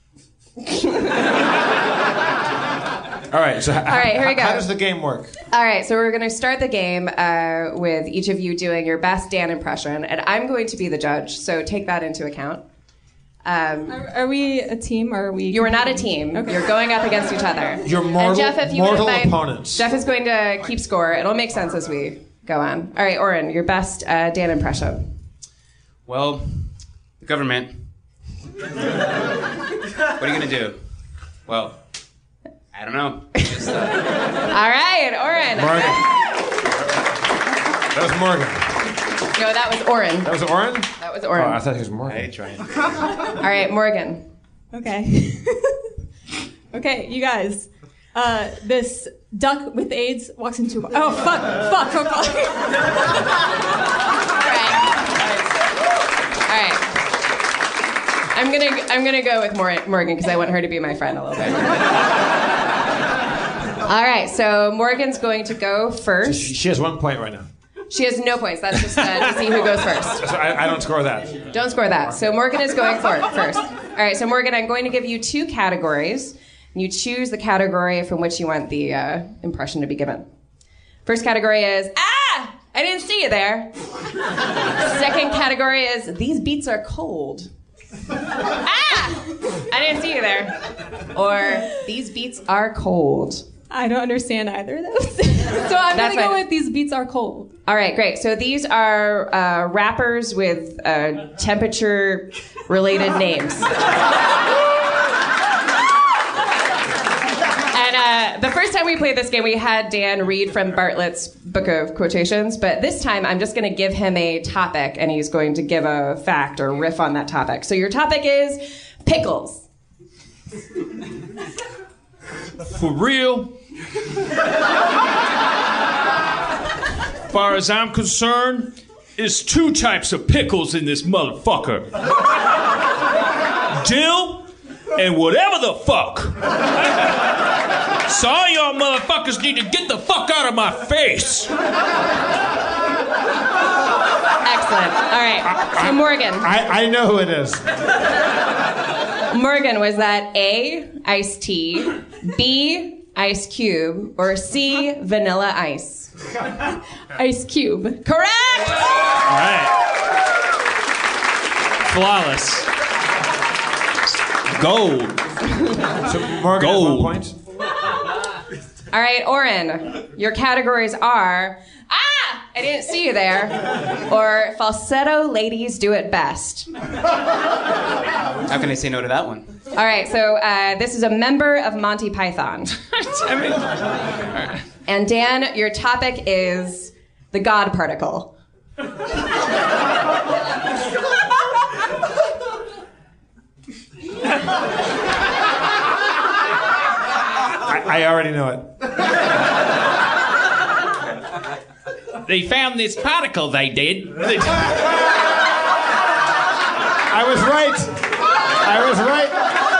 All right. So, All right, here we go. How does the game work? All right, so we're going to start the game uh, with each of you doing your best Dan impression, and I'm going to be the judge, so take that into account. Um, Are, are we a team or are we? you are not a team. Okay. You're going up against each other. Your mortal, and Jeff, if you mortal wouldn't mind, opponents. Jeff is going to keep score. It'll make sense as we go on. All right, Oren, your best uh, Dan impression. Well, the government. What are you gonna do? Well, I don't know. Just, uh... All right, Oren. Morgan. That was Morgan. No, that was Oren. That was Oren? That was Oh, Oren. I thought he was Morgan. I ain't trying. All right, Morgan. Okay. Okay, you guys. Uh, this duck with AIDS walks into a bar. Oh, fuck, fuck, fuck, fuck. All right. All right. I'm gonna I'm gonna go with Mor- Morgan because I want her to be my friend a little bit. All right, so Morgan's going to go first. She, she has one point right now. She has no points. That's just uh, to see who goes first. So I, I don't score that. Don't score that. So Morgan is going for it first. All right, so Morgan, I'm going to give you two categories. And you choose the category from which you want the uh, impression to be given. First category is, ah, I didn't see you there. Second category is, these beats are cold. Ah, I didn't see you there. Or, these beats are cold. I don't understand either of those. So I'm That's gonna go fine. with these beats are cold. All right, great. So these are uh, rappers with uh, temperature-related names. And uh, the first time we played this game, we had Dan read from Bartlett's Book of Quotations, but this time I'm just going to give him a topic, and he's going to give a fact or riff on that topic. So your topic is pickles. For real? Far as I'm concerned, there's two types of pickles in this motherfucker. Dill and whatever the fuck. So all y'all motherfuckers need to get the fuck out of my face. Excellent. All right. So Morgan. I, I know who it is. Morgan, was that A, iced tea, B, Ice Cube, or C, Vanilla Ice? Ice Cube. Correct! All right. Flawless. Gold. So Morgan has Gold. one point. All right, Oren, your categories are, ah, I didn't see you there, or falsetto ladies do it best. How can I say no to that one? All right, so uh, this is a member of Monty Python. And Dan, your topic is the God particle. I, I already know it. They found this particle, they did. I was right. I was right.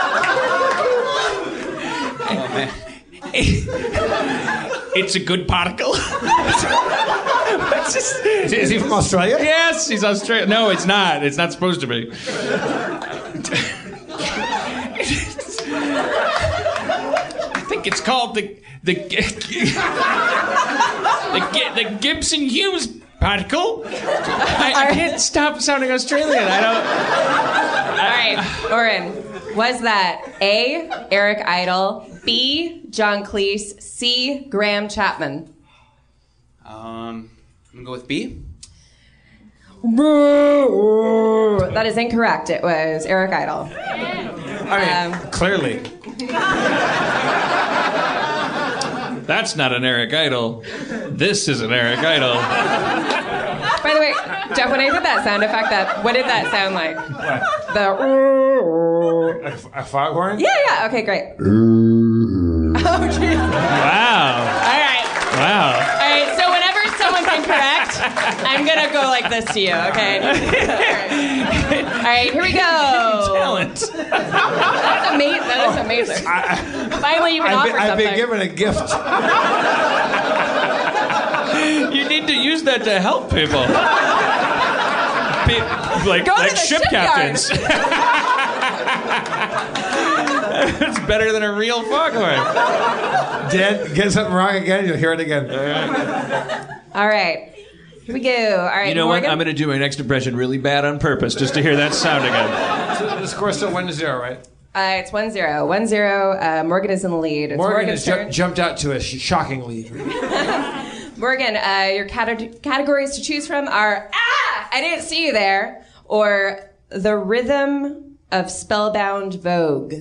Oh, man. It's a good particle. It's just- Is, is he from Australia? Yes, he's Australian. No, it's not. It's not supposed to be. I think it's called the the the, the Gibson Hughes particle. I, I can't stop sounding Australian. I don't. All right, Oren, was that A, Eric Idle, B, John Cleese, C, Graham Chapman? Um, I'm gonna go with B. That is incorrect. It was Eric Idle. I mean, Um, clearly. That's not an Eric Idle. This is an Eric Idle. By the way, Jeff, when I did that sound effect, that what did that sound like? What? The. A, a foghorn? Yeah, yeah. Okay, great. Oh, jeez. Wow. All right. Wow. All right. So whenever someone's incorrect, I'm gonna go like this to you. Okay. All right. All right. Here we go. Talent. That's amazing. That is amazing. I, Finally, you can I've, offer been, I've something. been given a gift. use that to help people. Pe- like Go to like the ship shipyard. captains. It's better than a real foghorn. Dan, get something wrong again, you'll hear it again. All right. Here we go. All right, You know Morgan? what? I'm going to do my next impression really bad on purpose just to hear that sound again. So the score's still one to zero, right? Uh, it's one zero. one zero. Uh, Morgan is in the lead. It's Morgan Morgan's has ju- turn. jumped out to a sh- shocking lead. Morgan, uh, your cate- categories to choose from are Ah! I didn't see you there, or The Rhythm of Spellbound Vogue.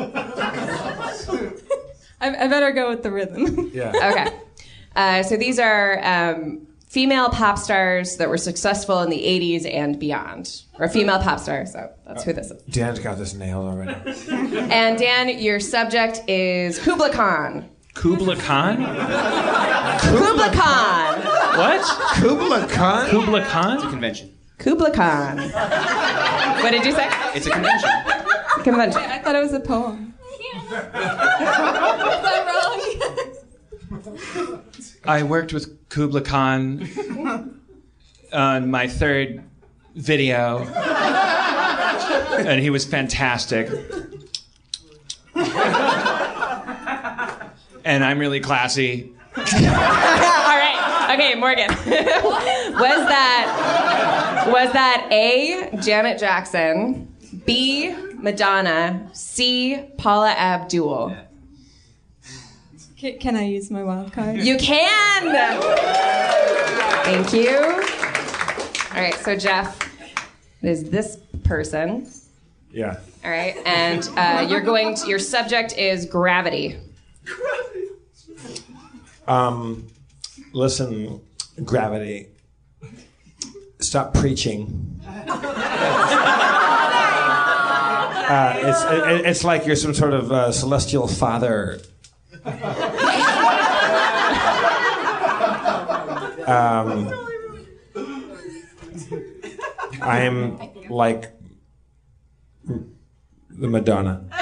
I, I better go with the rhythm. Yeah. Okay. Uh, so these are um, female pop stars that were successful in the eighties and beyond. Or female pop star, so that's who this is. Dan's got this nailed already. And Dan, your subject is Kubla Khan. Kubla Khan? Kubla Khan. What? Kubla Khan? Kubla Khan? It's a convention. Kubla Khan. What did you say? It's a convention. Convention. I thought it was a poem. Was that wrong? I worked with Kubla Khan on my third video, and he was fantastic. And I'm really classy. All right. Okay, Morgan. was that was that A, Janet Jackson, B, Madonna, C, Paula Abdul? Can, can I use my wild card? You can. Thank you. All right, so Jeff, it is this person. Yeah. All right, and uh, you're going to, your subject is gravity. Um, listen, gravity. Stop preaching. Uh, it's it, it's like you're some sort of uh, celestial father. Um, I am like the Madonna. All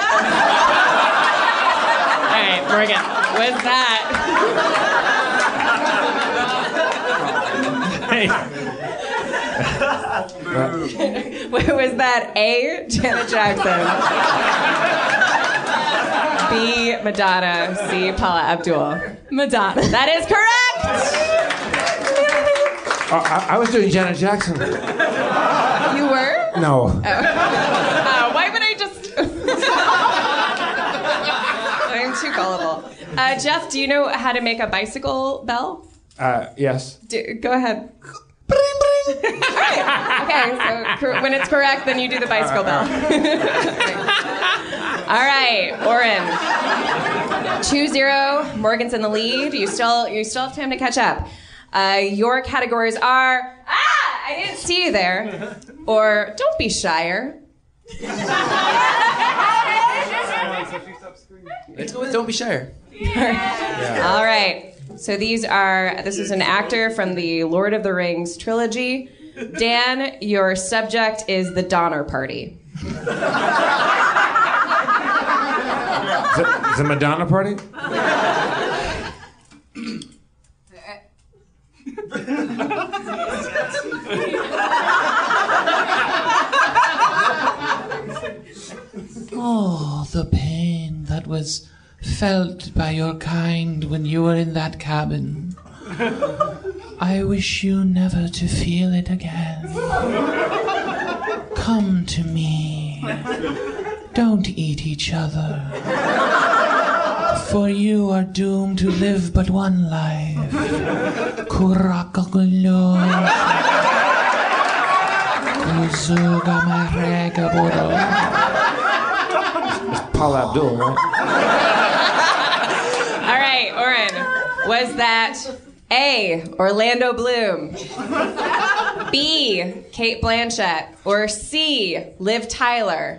right, Morgan, what's that? Hey. Was that A, Janet Jackson, B, Madonna, C, Paula Abdul? Madonna. That is correct! Oh, I, I was doing Janet Jackson. You were? No. Oh. Uh, why would I just... I'm too gullible. Uh, Jeff, do you know how to make a bicycle bell? Uh, yes. Do, go ahead. All right. Okay, so cor- when it's correct, then you do the bicycle bell. All right, Oren. two zero. Morgan's in the lead. You still you still have time to catch up. Uh, your categories are Ah! I didn't see you there. Or Don't be shyer. Let's go with Don't Be Shy. Yeah. All right. So these are, this is an actor from the Lord of the Rings trilogy. Dan, your subject is the Donner Party. The, the Madonna party? Oh, the pain that was felt by your kind when you were in that cabin. I wish you never to feel it again. Come to me. Don't eat each other. For you are doomed to live but one life. Kurakagulyo. Kuzugamaragaboro. Paula Abdul, right? All right, Oren. Was that A, Orlando Bloom, B, Kate Blanchett, or C, Liv Tyler?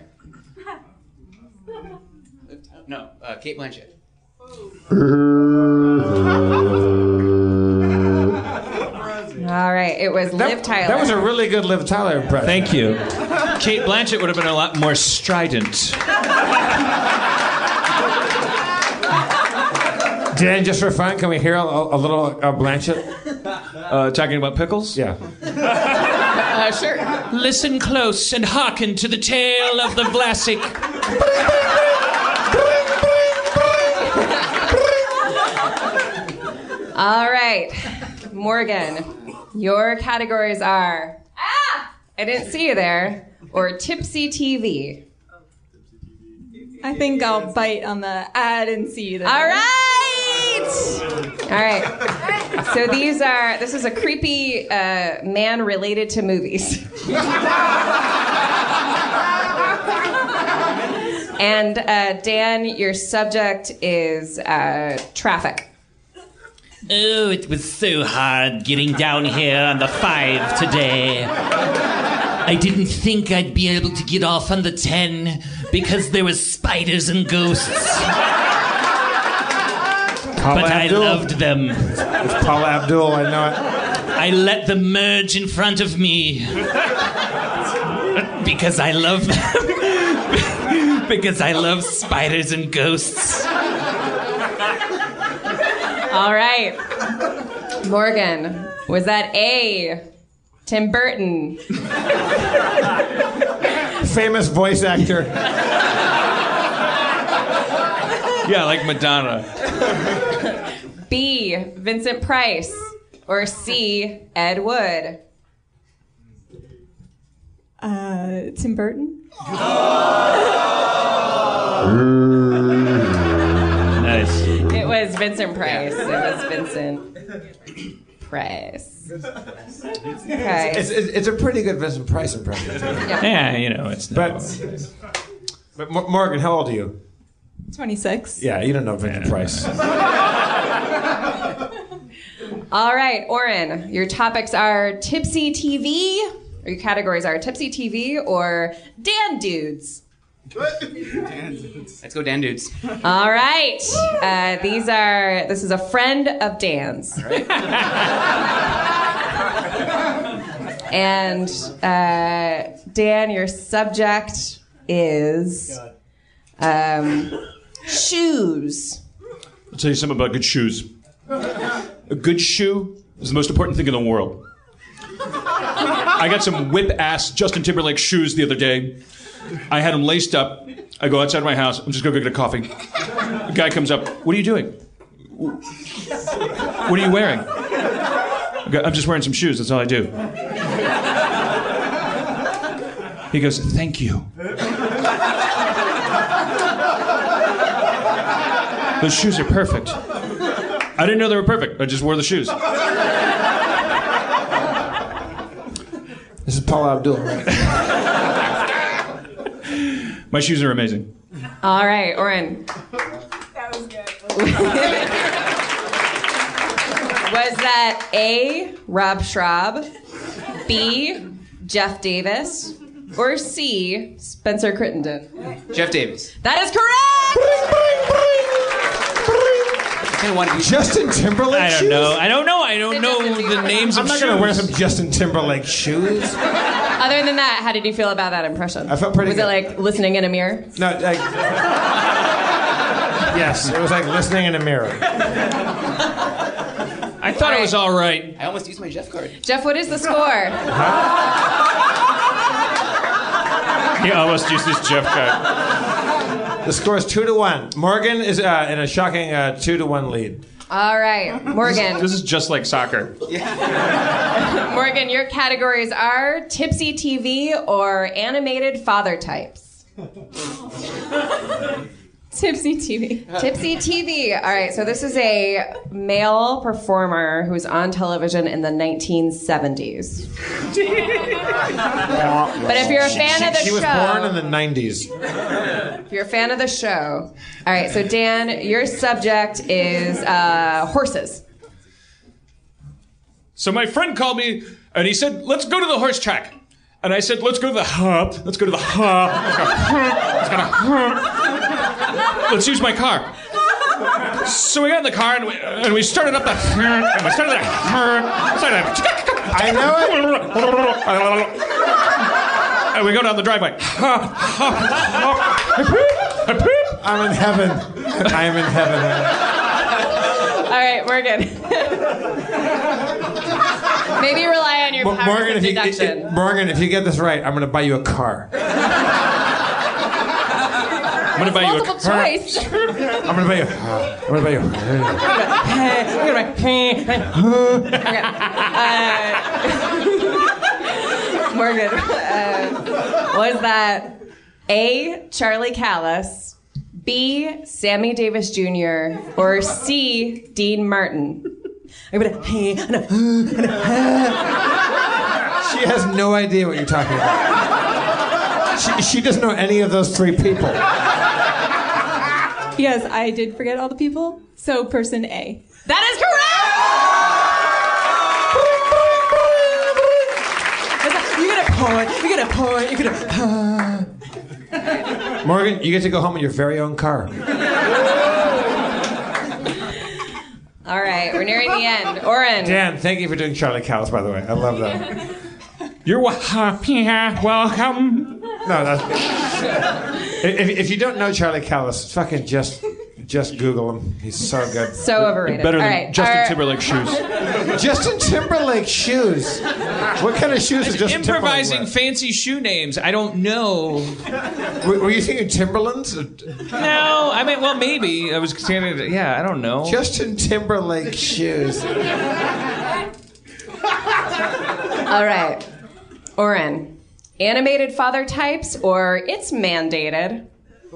No, uh, Kate Blanchett. All right, it was Liv Tyler. That was a really good Liv Tyler impression. Thank you. Kate Blanchett would have been a lot more strident. Dan, just for fun, can we hear a, a little uh, Blanchett? Uh, talking about pickles? Yeah. Uh, sure. Listen close and hearken to the tale of the Vlasic. All right, Morgan, your categories are ah, I didn't see you there, or tipsy T V. I think I'll bite on the I didn't see you there. All right, all right. So these are this is a creepy uh, man related to movies. And uh, Dan, your subject is uh, traffic. Oh, it was so hard getting down here on the five today. I didn't think I'd be able to get off on the ten because there was spiders and ghosts. Paula but Abdul. I loved them. It's Paula Abdul, I know it. I let them merge in front of me. Because I love them. Because I love spiders and ghosts. All right. Morgan, was that A, Tim Burton? Famous voice actor. Yeah, like Madonna. B, Vincent Price? Or C, Ed Wood? Uh, Tim Burton? Nice. It was Vincent Price. It was Vincent Price. Okay. It's, it's, it's a pretty good Vincent Price impression. Yeah. Yeah, you know, it's no... But, but Mo- Morgan, how old are you? twenty-six. Yeah, you don't know Vincent Yeah. Price. All right, Oren, your topics are tipsy T V, or your categories are tipsy T V or Dan Dudes. Let's go, Dan Dudes. All right. Uh, these are, this is a friend of Dan's. And uh, Dan, your subject is um, shoes. I'll tell you something about good shoes. A good shoe is the most important thing in the world. I got some whip-ass Justin Timberlake shoes the other day. I had them laced up. I go outside my house. I'm just going to go get a coffee. The guy comes up. What are you doing? What are you wearing? I go, I'm just wearing some shoes. That's all I do. He goes, thank you. Those shoes are perfect. I didn't know they were perfect. I just wore the shoes. This is Paula Abdul, right? My shoes are amazing. All right, Oren. That was good. Was that A, Rob Schraub, B, Jeff Davis, or C, Spencer Crittenden? Jeff Davis. That is correct! Justin Timberlake I don't shoes? know. I don't know. I don't know the names I'm of not shoes. going to wear some Justin Timberlake shoes. Other than that, how did you feel about that impression? I felt pretty Was good. it like listening in a mirror? No, like... Yes, it was like listening in a mirror. I thought it was all right. I almost used my Jeff card. Jeff, what is the score? He almost used his Jeff card. The score is two to one. Morgan is uh, in a shocking uh, two to one lead. All right, Morgan. This is just like soccer. Morgan, your categories are tipsy T V or animated father types. Tipsy T V. Tipsy T V. All right, so this is a male performer who's on television in the nineteen seventies. But if you're a fan she, of the she show, was born in the nineties. if you're a fan of the show, all right. So Dan, your subject is uh, horses. So my friend called me and he said, "Let's go to the horse track." And I said, "Let's go to the hub. Let's go to the hub. Let's go Let's go to hub. Let's use my car." So we got in the car and we, and we started up the and we started the started I know it. and we go down the driveway. I'm in heaven. I am in heaven. right, Morgan. Maybe rely on your Mo- powers Morgan, of if you, deduction. if, Morgan, if you get this right, I'm going to buy you a car. I'm gonna buy you a Multiple choice. I'm going to buy you. I'm going to buy you. uh, Morgan, uh, was that A, Charlie Callis, B, Sammy Davis Junior, or C, Dean Martin? I'm gonna, She has no idea what you're talking about. She, she doesn't know any of those three people. Yes, I did forget all the people. So person A. That is correct! You get a point, you get a point, you get a point. Morgan, you get to go home in your very own car. All right, we're nearing the end. Oren. Dan, thank you for doing Charlie Callis, by the way. I love that. You're welcome. No, that's... If, if you don't know Charlie Callis, fucking just just Google him. He's so good. So overrated. Better All than right, Justin our- Timberlake shoes. Justin Timberlake shoes. What kind of shoes is Justin Improvising Timberlake fancy shoe names. I don't know. wear? Were, were you thinking Timberlands? No, I mean, well, maybe. I was standing. Yeah, I don't know. Justin Timberlake shoes. All right. Oren. Animated father types or it's mandated?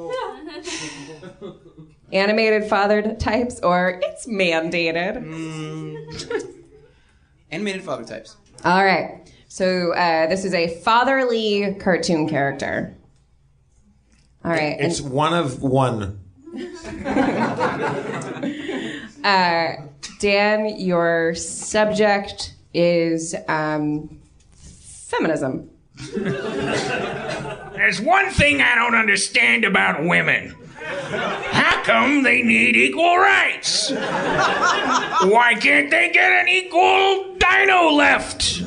Animated father types or it's mandated? Mm. Animated father types. All right. So uh, this is a fatherly cartoon character. All right. It's one of one. Uh, Dan, your subject is um, feminism. There's one thing I don't understand about women. How come they need equal rights? Why can't they get an equal dino left?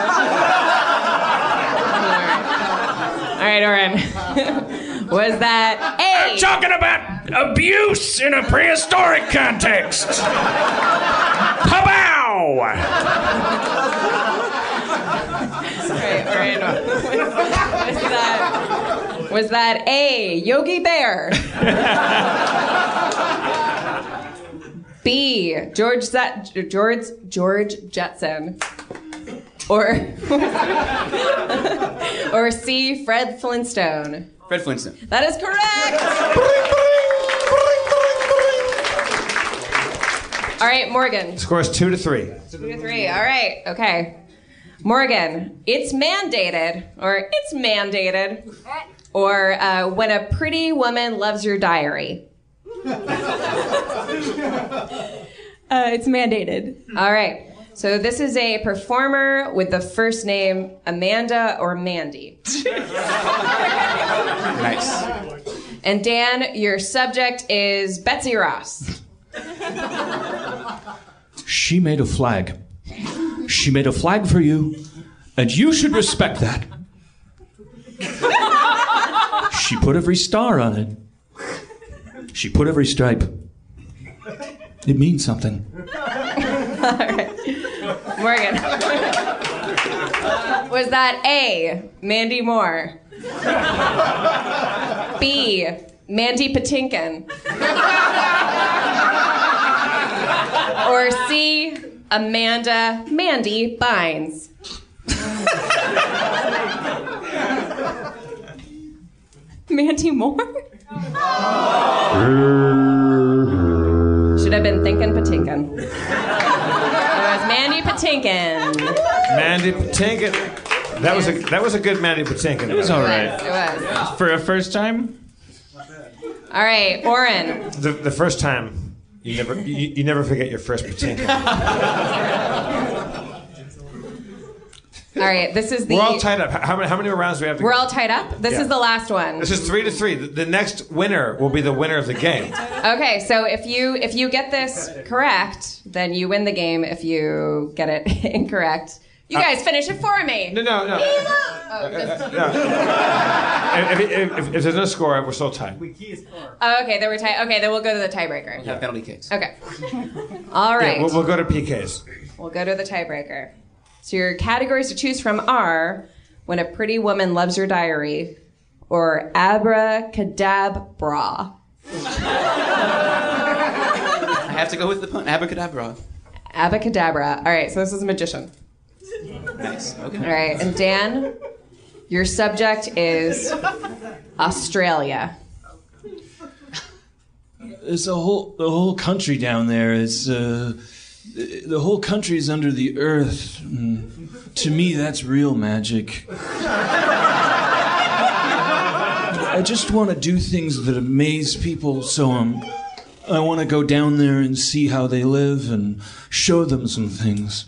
All right, Oren. Was that A? I'm talking about abuse in a prehistoric context. Pow! Right, all right. Was that, was that A, Yogi Bear? B, George Zet, George George Jetson? Or or C, Fred Flintstone? Fred Flintstone. That is correct. All right, Morgan. Score is two to three. Two to three. All right. Okay. Morgan, it's mandated, or it's mandated, or uh, when a pretty woman loves your diary. Uh, it's mandated. All right. So this is a performer with the first name Amanda or Mandy. Nice. And Dan, your subject is Betsy Ross. She made a flag. She made a flag for you, and you should respect that. She put every star on it. She put every stripe. It means something. All right. Morgan. Was that A, Mandy Moore? B, Mandy Patinkin? Or C, Amanda Mandy Bynes? Mandy Moore? Should have been thinking Patinkin. It was Mandy Patinkin. Mandy Patinkin. That was a that was a good Mandy Patinkin. It was all right. It was. For a first time? All right, Oren. The, the first time, you never you, you never forget your first Patinkin. All right, this is the... We're all tied up. How many, how many more rounds do we have to We're go? all tied up? This Yeah. is the last one. This is three to three. The, the next winner will be the winner of the game. Okay, so if you if you get this correct, then you win the game. If you get it incorrect, You guys finish it for me. No, no, no. Oh, this- if, if, if, if there's no score, we're still tied. oh, okay, then we're tie. Okay, then we'll go to the tiebreaker. We'll have penalty kicks. Okay. All right. Yeah, we'll, we'll go to P Ks. We'll go to the tiebreaker. So your categories to choose from are When a Pretty Woman Loves Your Diary or Abracadabra. I have to go with the pun. Abracadabra. Abacadabra. All right, so this is a magician. Nice. Okay. All right, and Dan, your subject is Australia. There's a whole the whole country down there. It's uh, the, the whole country's under the earth. And to me, that's real magic. I just want to do things that amaze people, so um, I want to go down there and see how they live and show them some things.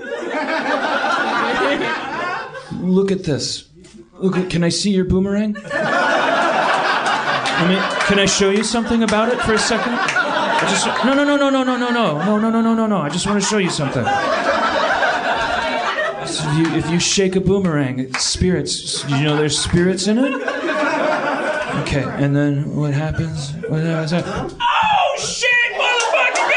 Look at this. Look, at, can I see your boomerang? I mean, can I show you something about it for a second? I just no no no no no no no no no no no no no no. I just want to show you something. So if you if you shake a boomerang, it's spirits. Do you know there's spirits in it? Okay, and then what happens? What happens? Oh shit, motherfucker!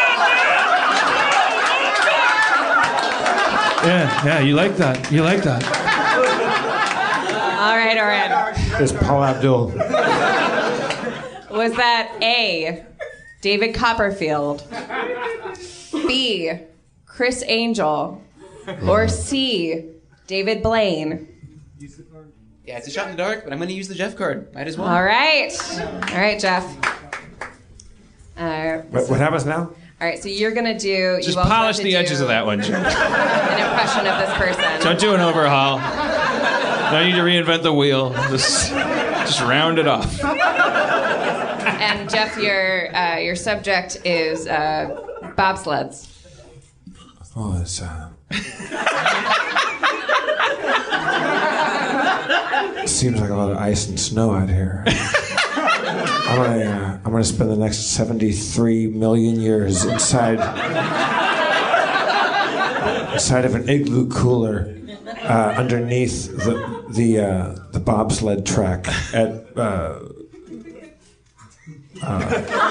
Yeah, yeah. You like that? You like that? All right, all right. It's Paul Abdul. Was that A, David Copperfield, B, Chris Angel, or C, David Blaine? Yeah, it's a shot in the dark, but I'm going to use the Jeff card. Might as well. All right. All right, Jeff. Uh, What, what happens now? all right, so you're going to do... Just you also polish have to the do edges of that one, Jim. An impression of this person. Don't do an overhaul. No need to reinvent the wheel. Just, just round it off. And Jeff, your uh, your subject is uh, bobsleds. Oh, it's uh. Seems like a lot of ice and snow out here. I'm gonna uh, I'm gonna spend the next seventy-three million years inside inside of an igloo cooler uh, underneath the the uh, the bobsled track at. Uh, Uh,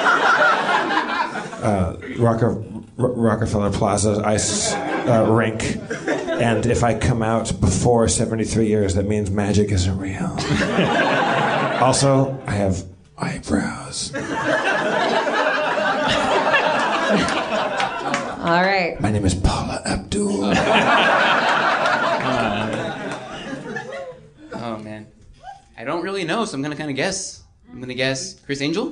uh, Rocker, R- Rockefeller Plaza ice uh, rink, and if I come out before seventy-three years, that means magic isn't real. Also, I have eyebrows. All right. My name is Paula Abdul. Oh, man. I don't really know, so I'm going to kind of guess. I'm going to guess Chris Angel?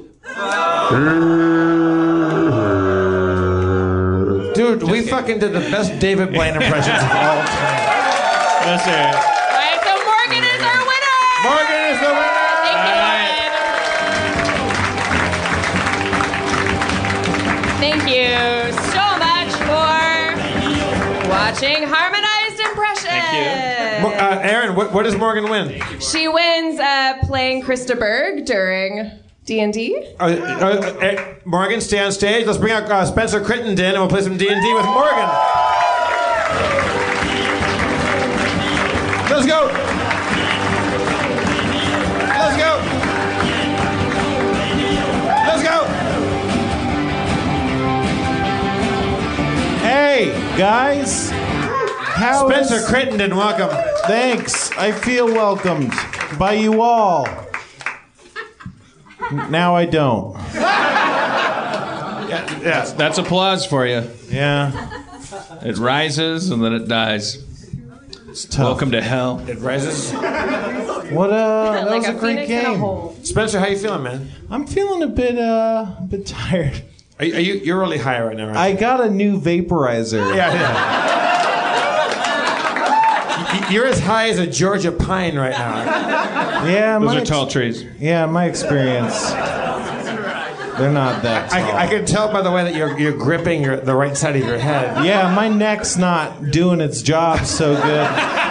Dude, we fucking did the best David Blaine impressions of all time. That's it. All right, so Morgan is our winner! Morgan is the winner! Thank you, Morgan. Thank you so much for watching Harmonized Impressions. Thank you. Uh, Aaron, what, what does Morgan win? She wins uh, playing Krista Berg during D and D. Uh, uh, uh, Morgan, stay on stage. Let's bring out uh, Spencer Crittenden and we'll play some D and D with Morgan. Let's go. Let's go. Let's go. Hey, guys. How Spencer is... Crittenden, welcome. Thanks. I feel welcomed by you all. Now I don't. Yeah, yeah. That's, that's applause for you. Yeah. It rises and then it dies. It's tough. Welcome to hell. It rises. What uh that Like was a a great phoenix in a game. hole. Spencer, how you feeling, man? I'm feeling a bit uh a bit tired. Are you, are you you're really high right now, right? I got a new vaporizer. Yeah, yeah. You're as high as a Georgia pine right now. Yeah, Those my are ex- tall trees. Yeah, my experience. They're not that tall. I, I can tell by the way that you're you're gripping your, the right side of your head. Yeah, my neck's not doing its job so good.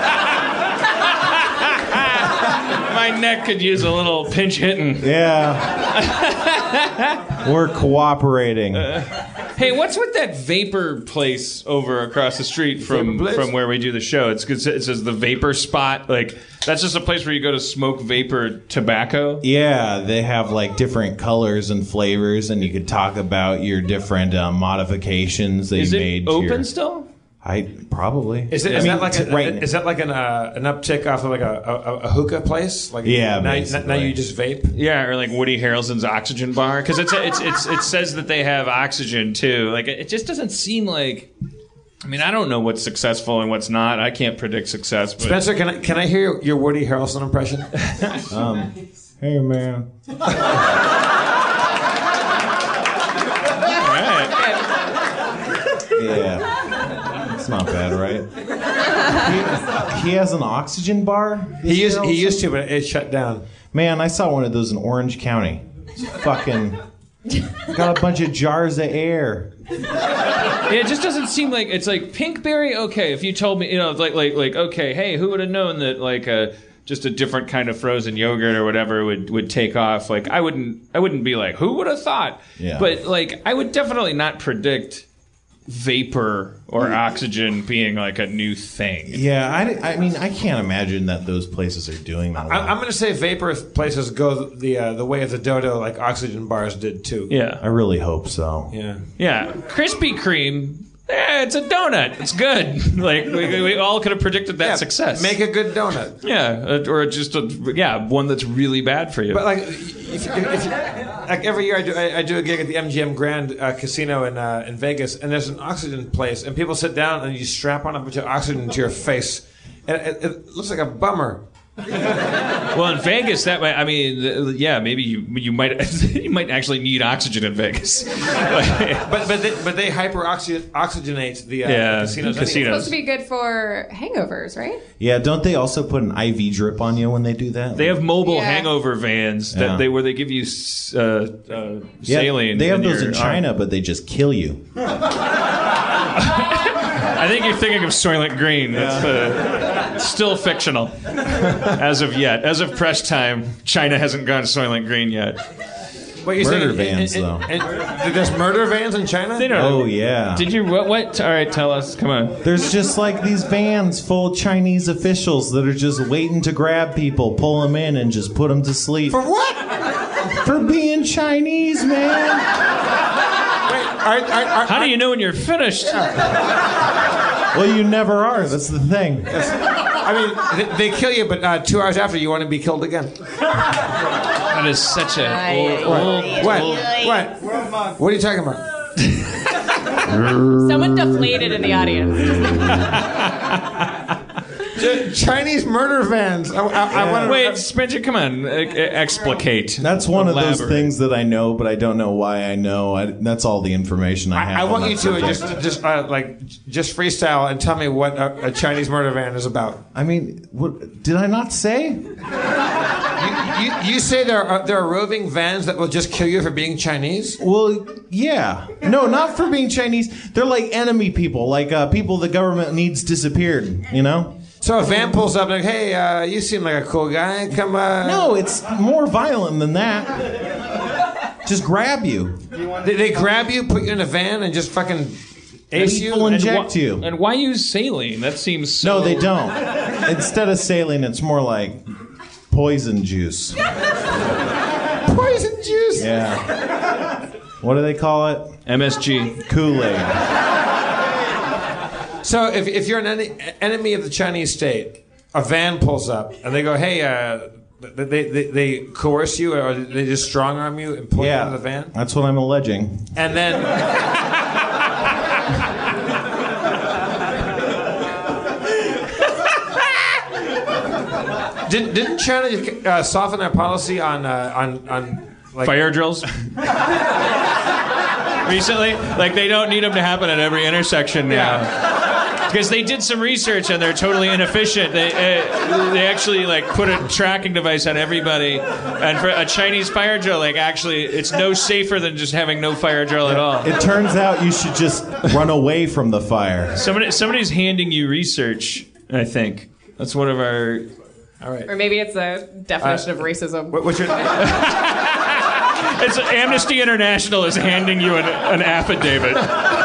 My neck could use a little pinch hitting. Yeah. We're cooperating. Hey, what's with that vapor place over across the street from from where we do the show? It's it says the Vapor Spot. Like that's just a place where you go to smoke vapor tobacco. Yeah, they have like different colors and flavors, and you could talk about your different uh, modifications that Is you it made. to open your- still? I probably. Is, it, I is mean, that like t- a, right? is that like an uh, an uptick off of like a, a, a hookah place? Like Yeah, now, basically. now you just vape. Yeah, or like Woody Harrelson's Oxygen Bar, because it's, it's it's it says that they have oxygen too. Like it just doesn't seem like. I mean, I don't know what's successful and what's not. I can't predict success. But Spencer, can I can I hear your, your Woody Harrelson impression? um, hey man. Yeah, it's not bad, right? He, he has an oxygen bar. He used he used to, but it shut down. Man, I saw one of those in Orange County. It's fucking got a bunch of jars of air. Yeah, it just doesn't seem like it's like Pinkberry. Okay, if you told me, you know, like like like okay, hey, who would have known that like a just a different kind of frozen yogurt or whatever would would take off? Like I wouldn't I wouldn't be like, who would have thought? Yeah. But like I would definitely not predict vapor or oxygen being like a new thing. Yeah, I, I mean, I can't imagine that those places are doing that. I, I'm going to say vapor places go the uh, the way of the dodo, like oxygen bars did too. Yeah. I really hope so. Yeah. Yeah, Krispy Kreme. Eh, it's a donut. It's good. Like we, we all could have predicted that Yeah, success. Make a good donut. Yeah, uh, or just a yeah one that's really bad for you. But like, if, if, if, like every year I do I, I do a gig at the M G M Grand uh, Casino in uh, in Vegas, and there's an oxygen place, and people sit down and you strap on a bunch of oxygen to your face, and it, it looks like a bummer. Well, in Vegas, that way. I mean, th- yeah, maybe you you might you might actually need oxygen in Vegas. but but they, but they hyper oxygenate the uh, Yeah, casinos. the It's supposed to be good for hangovers, right? Yeah, don't they also put an I V drip on you when they do that? They have mobile Yeah. hangover vans that Yeah. they where they give you uh, uh, Yeah, saline. they have in those your in China, arm. but they just kill you. I think you're thinking of Soylent Green. That's uh, still fictional, as of yet. As of press time, China hasn't gone Soylent Green yet. What you Murder saying? vans, and, though. And, and there's murder vans in China? They don't. Oh yeah. Did you what? What? All right, tell us. Come on. There's just like these vans full of Chinese officials that are just waiting to grab people, pull them in, and just put them to sleep. For what? For being Chinese, man. Are, are, are, How do you know when you're finished? Well, you never are. That's the thing. I mean, they, they kill you, but uh, two hours after you want to be killed again. That is such a old, old, What? old. What? What are you talking about? Someone deflated in the audience. Ch- Chinese murder vans. I, I, I want to. Wait, Spencer, come on, e- e- explicate. That's one of those Elaborate. things that I know, but I don't know why I know. I, that's all the information I have. I, I on want that you to subject. just, just uh, like, just freestyle and tell me what a, a Chinese murder van is about. I mean, what, did I not say? You, you, you say there are there are roving vans that will just kill you for being Chinese? Well, yeah. No, not for being Chinese. They're like enemy people, like uh, people the government needs disappeared, you know? So a van pulls up like, hey, uh, you seem like a cool guy. Come, uh... No, it's more violent than that. Just grab you. They, they grab you, put you in a van, and just fucking ace you? Will And inject wh- you. And why use saline? That seems so... No, they don't. Instead of saline, it's more like poison juice. Poison juice? Yeah. What do they call it? M S G. Kool-Aid. So if, if you're an en- enemy of the Chinese state, a van pulls up, and they go, hey, uh... They, they they coerce you, or they just strong arm you and pull you out of the van? That's what I'm alleging. And then... Did, didn't China uh, soften their policy on uh, on on like Fire drills? Recently? Like, they don't need them to happen at every intersection now. Because they did some research and they're totally inefficient. They uh, they actually like put a tracking device on everybody, and for a Chinese fire drill, like actually, it's no safer than just having no fire drill at all. It turns out you should just run away from the fire. Somebody somebody's handing you research. I think that's one of our. All right. Or maybe it's a definition Uh, of racism. What, what's your It's Amnesty International is handing you an, an affidavit.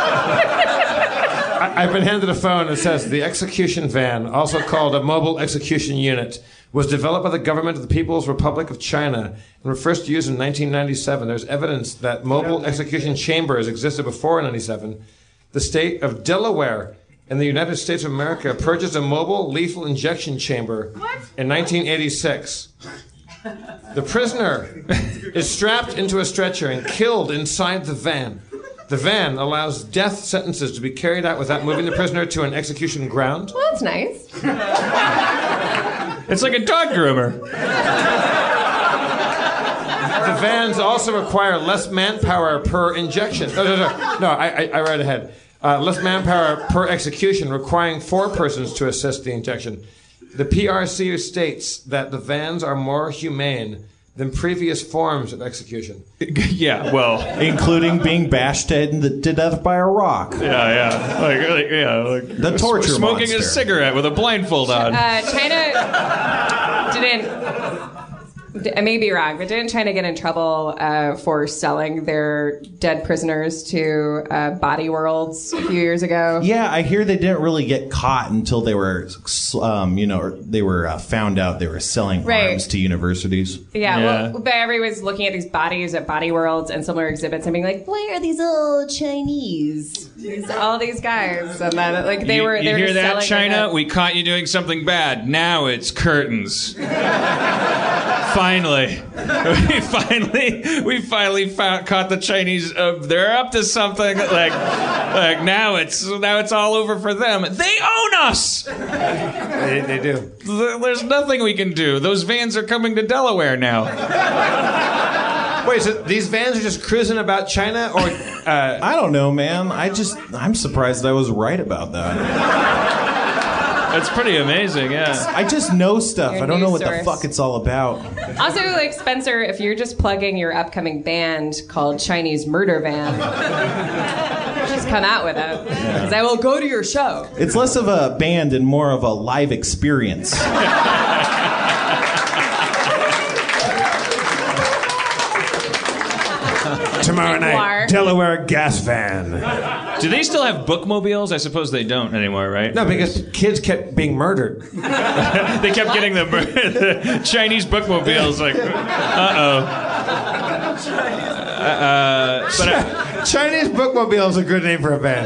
I, I've been handed a phone that says the execution van, also called a mobile execution unit, was developed by the government of the People's Republic of China and were first used in nineteen ninety-seven. There's evidence that mobile execution chambers existed before ninety-seven. The state of Delaware in the United States of America purchased a mobile lethal injection chamber in nineteen eighty-six. The prisoner is strapped into a stretcher and killed inside the van. The van allows death sentences to be carried out without moving the prisoner to an execution ground. Well, that's nice. It's like a dog groomer. The vans also require less manpower per injection. No, no, no. No, I, I, I read ahead. Uh, less manpower per execution, requiring four persons to assist the injection. The P R C states that the vans are more humane than previous forms of execution. Yeah, well, including being bashed to death by a rock. Yeah, yeah, like, like yeah, like the torture smoking monster. a cigarette with a blindfold on. Uh, China didn't. I may be wrong, but didn't China get in trouble uh, for selling their dead prisoners to uh, Body Worlds a few years ago? Yeah, I hear they didn't really get caught until they were, um, you know, they were uh, found out they were selling Right. arms to universities. Yeah, Yeah. well, but everyone's looking at these bodies at Body Worlds and similar exhibits and being like, "Why are these all Chinese? These, all these guys?" And then, like, they you, were. You They were hear just that, selling China? them. We caught you doing something bad. Now it's curtains. Finally, we finally, we finally found, caught the Chinese. Uh, they're up to something. Like, like now it's now it's all over for them. They own us. They, they do. There's nothing we can do. Those vans are coming to Delaware now. Wait, so these vans are just cruising about China, or uh, I don't know, man. I just I'm surprised I was right about that. That's pretty amazing, yeah. I just know stuff. Your I don't know news what the source. fuck it's all about. Also, like, Spencer, if you're just plugging your upcoming band called Chinese Murder Van, just come out with it. Because I will go to your show. It's less of a band and more of a live experience. tomorrow night, Noir. Delaware gas van. Do they still have bookmobiles? I suppose they don't anymore, right? No, because kids kept being murdered. They kept getting the, the Chinese bookmobiles. Like, uh-oh. Uh, but I, Chinese bookmobile is a good name for a band.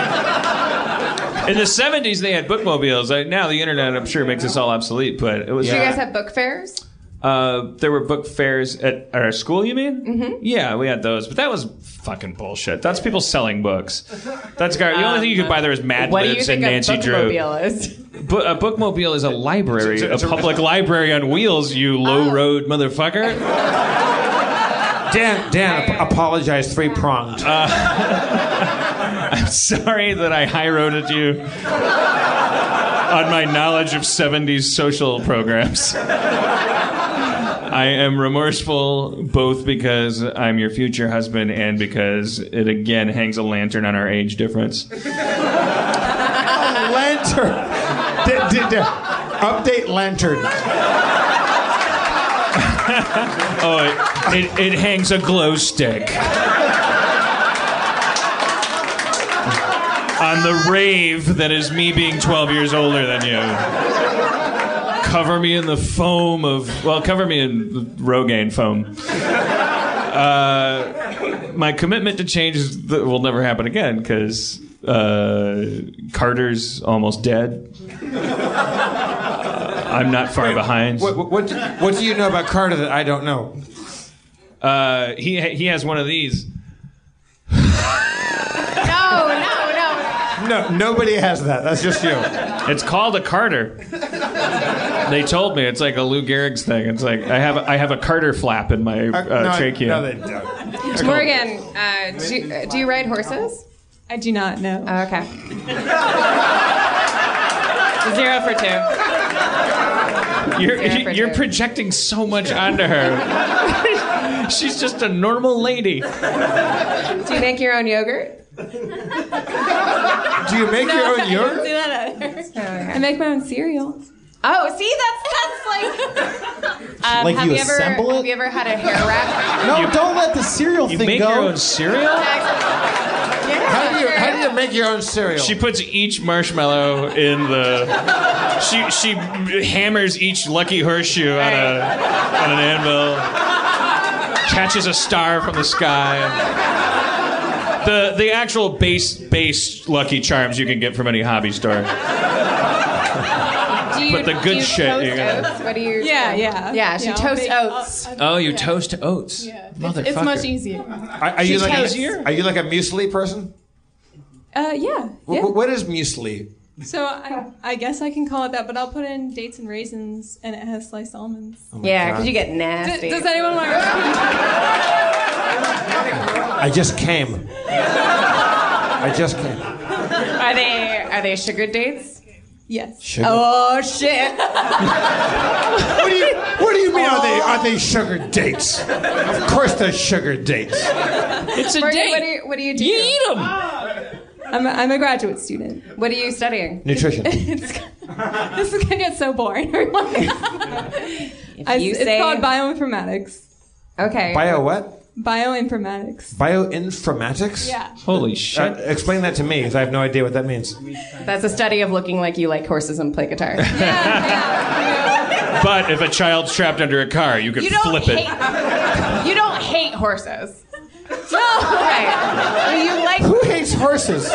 in the seventies, they had bookmobiles. I, now the internet, I'm sure, makes this all obsolete. But it was. Do you guys have book fairs? Uh, there were book fairs at, at our school, you mean? Mm-hmm. Yeah, we had those, but that was fucking bullshit. That's people selling books. That's gar- the only thing you could buy there was Mad What do you Libs think and a Nancy Drew. bookmobile is? Bo- a bookmobile is a library, It's a- it's a a- public library on wheels. You low road motherfucker. Dan, Dan, ap- apologize three pronged. Uh, I'm sorry that I high roaded you on my knowledge of seventies social programs. I am remorseful both because I'm your future husband and because it again hangs a lantern on our age difference. Lantern. D- d- d- update lantern. Oh, it, it, it hangs a glow stick on the rave that is me being twelve years older than you. Cover me in the foam of, well, cover me in Rogaine foam. Uh, my commitment to change is, will never happen again because uh, Carter's almost dead. Uh, I'm not far Wait, behind. What, what, what, what do you know about Carter that I don't know? Uh, he he has one of these. No, no, no. No, nobody has that. That's just you. It's called a Carter. They told me it's like a Lou Gehrig's thing. It's like I have a, I have a Carter flap in my uh, no, trachea. no, they don't. Morgan, uh, do, you, uh, do you ride horses? I do not know. Oh, okay. Zero for two. You're Zero for you're two. projecting so much onto her. She's just a normal lady. Do you make your own yogurt? Do you make your own I yogurt? didn't see that either. Oh, okay. I make my own cereal. Oh, see, that's that's like. Um, Like have you you ever assemble it? have you ever had a hair wrap? No, don't let the cereal You thing make go. your own cereal? How do you how do you make your own cereal? She puts each marshmallow in the. She she hammers each lucky horseshoe on a on an anvil. Catches a star from the sky. The the actual base base Lucky Charms you can get from any hobby store. Do you, But the do good you shit toast you're gonna- oats? What do you? Yeah, yeah. Yeah, she Yeah, I'll toasts make- oats. I'll- Oh, you yeah. toast oats. Yeah. It's, Motherfucker. it's much easier. Are, are you She like toasts. a, are you like a muesli person? Uh, yeah. Wh- yeah. wh- what is muesli? So I, I guess I can call it that, but I'll put in dates and raisins, and it has sliced almonds. Yeah, God. because you get D- nasty. does anyone want? I just came. I just came. Are they are they sugar dates? Yes. Sugar. Oh shit! What do you What do you mean? Are they Are they sugar dates? Of course, they're sugar dates. It's a Morgan, date. what do you what do you do? You eat them. I'm a, I'm a graduate student. What are you studying? Nutrition. It's, this is gonna get so boring. If I, you it's say called bioinformatics. okay. Bio what? Bioinformatics. Bioinformatics? Yeah. Holy Uh, shit. explain that to me, because I have no idea what that means. That's a study of looking like you like horses and play guitar. Yeah, yeah. But if a child's trapped under a car, you can You don't flip hate. it. You don't hate horses. No. Right. You like. Who hates horses?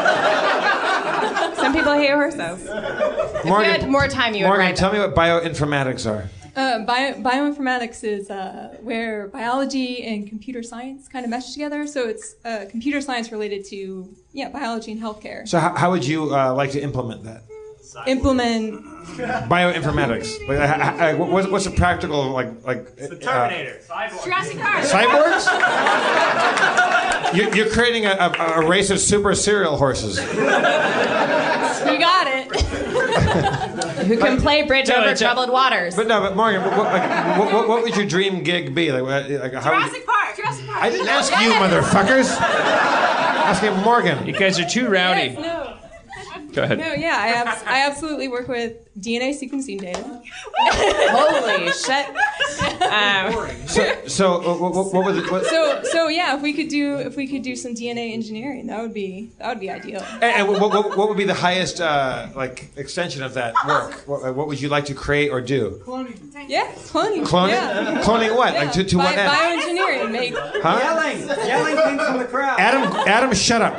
Some people hate horses. If you had more time, you would Morgan, ride tell them. me what bioinformatics are. Uh, bio, bioinformatics is uh, where biology and computer science kind of mesh together. So it's uh, computer science related to yeah biology and healthcare. So how, how would you uh, like to implement that? Implement. Bioinformatics. Like, uh, uh, uh, what's, what's a practical like like? The Terminator. Cyborg. Jurassic Park. Cyborgs? You're, you're creating a, a, a race of super serial horses. You got it. Who can play bridge No, over it's a- troubled waters? But no, but Morgan, what, what, like, what, what, what would your dream gig be? Like, what- like how would you, Park. Jurassic Park. I didn't ask you, motherfuckers. Asking Morgan. You guys are too rowdy. Yes, no. Go ahead. No, yeah, I, abs- I absolutely work with D N A sequencing data. Holy shit. Um, So, so uh, what, what, what was it? What, So, so yeah, if we could do if we could do some D N A engineering, that would be that would be ideal. and, and what, what, what would be the highest uh, like extension of that work? What, what would you like to create or do? Yeah, cloning. Cloning? Yeah. Cloning what? Yeah. Like to, to Bi- what end? Bioengineering. Make. Huh? Yelling. Yelling things from the crowd. Adam, Adam, shut up.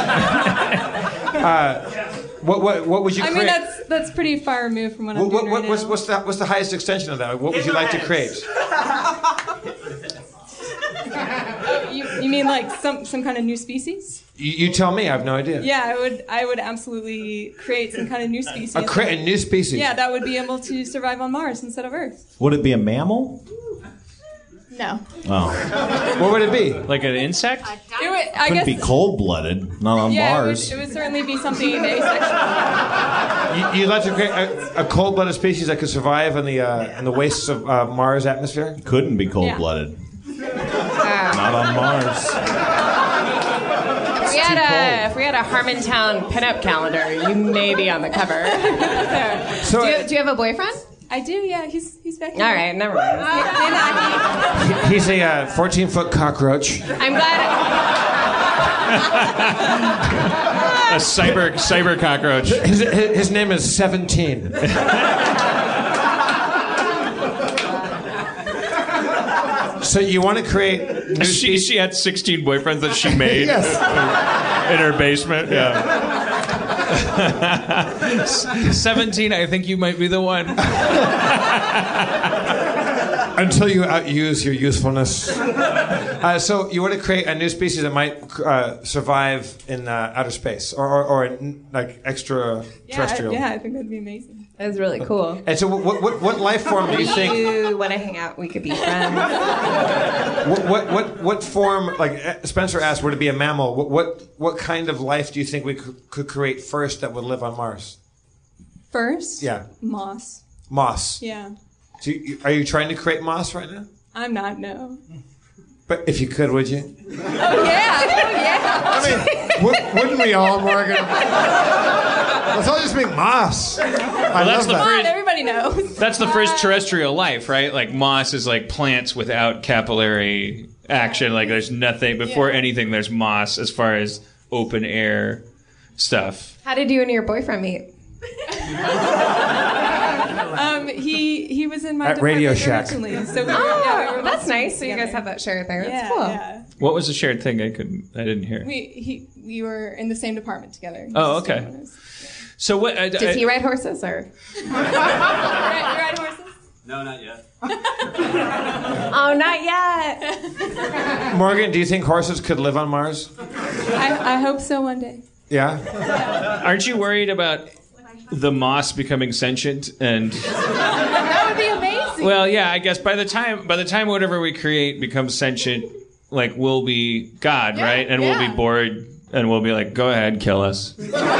Uh, what, what, what would you I create? mean, that's that's pretty far removed from what I'm what, what, doing what, right what's, now. what's, the, what's the highest extension of that? What would you like to create? Oh, you, you mean like some some kind of new species? You, you tell me. I have no idea. Yeah, I would I would absolutely create some kind of new species. A, cre- a new species. Yeah, that would be able to survive on Mars instead of Earth. Would it be a mammal? No. Oh. What would it be? Like an insect? It would, I Couldn't guess. be cold-blooded. Not on yeah, Mars. It would, it would certainly be something asexual. You, you'd like to create a, a cold-blooded species that could survive in the uh, in the wastes of uh, Mars atmosphere? Couldn't be cold-blooded. Not on Mars. If we had a if we had a Harmontown pinup calendar, you may be on the cover. So, do, you, do you have a boyfriend? I do, yeah. He's he's back here. All right, never mind. he- he's a uh, fourteen-foot cockroach. I'm glad. A cyber cyber cockroach. His, his, his name is seventeen. So you want to create new She, she had sixteen boyfriends that she made Yes. in her basement. Yeah. seventeen, I think you might be the one. until you outuse your usefulness. Uh, so you want to create a new species that might uh, survive in uh, outer space or, or, or in, like extraterrestrial. Yeah, I think that'd be amazing. That's really cool. And so, what, what, what life form do you think? You want to hang out? We could be friends. What, what, what, what form? Like Spencer asked, would it be a mammal? What, what, what kind of life do you think we could, could create first that would live on Mars? First? Yeah. Moss. Moss. Yeah. So you, are you trying to create moss right now? I'm not, no. But if you could, would you? Oh, yeah. Oh, yeah. I mean, w- wouldn't we all, Morgan? Let's all just make moss. I Well, love that's the that. Come on, everybody knows. That's the first terrestrial life, right? Like moss is like plants without capillary action. Like there's nothing before Yeah. anything. There's moss as far as open air stuff. How did you and your boyfriend meet? Um, he he was in my At department Radio Shack. originally, so we were, Oh, yeah, we were that's both nice. So you together. guys have that shared thing. That's Yeah, cool. yeah. What was the shared thing? I couldn't. I didn't hear. We he we were in the same department together. Oh, okay. So what? I, Does he ride horses or? You ride, you ride horses? No, not yet. Oh, not yet. Morgan, do you think horses could live on Mars? I, I hope so one day. Yeah? Aren't you worried about the moss becoming sentient and? That would be amazing. Well, yeah. I guess by the time by the time whatever we create becomes sentient, like we'll be God, Yeah, right? And we'll yeah. be bored, and we'll be like, "Go ahead, kill us."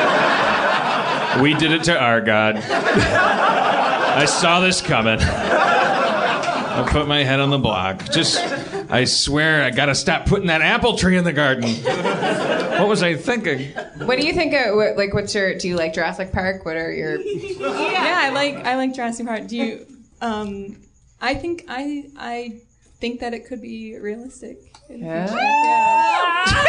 We did it to our God. I saw this coming. I put my head on the block. Just, I swear, I gotta stop putting that apple tree in the garden. What was I thinking? What do you think? Of, what- like, what's your? Do you like Jurassic Park? What are your? Yeah, I like I like Jurassic Park. Do you? Um, I think I I think that it could be realistic. in the Yeah. future. Yeah.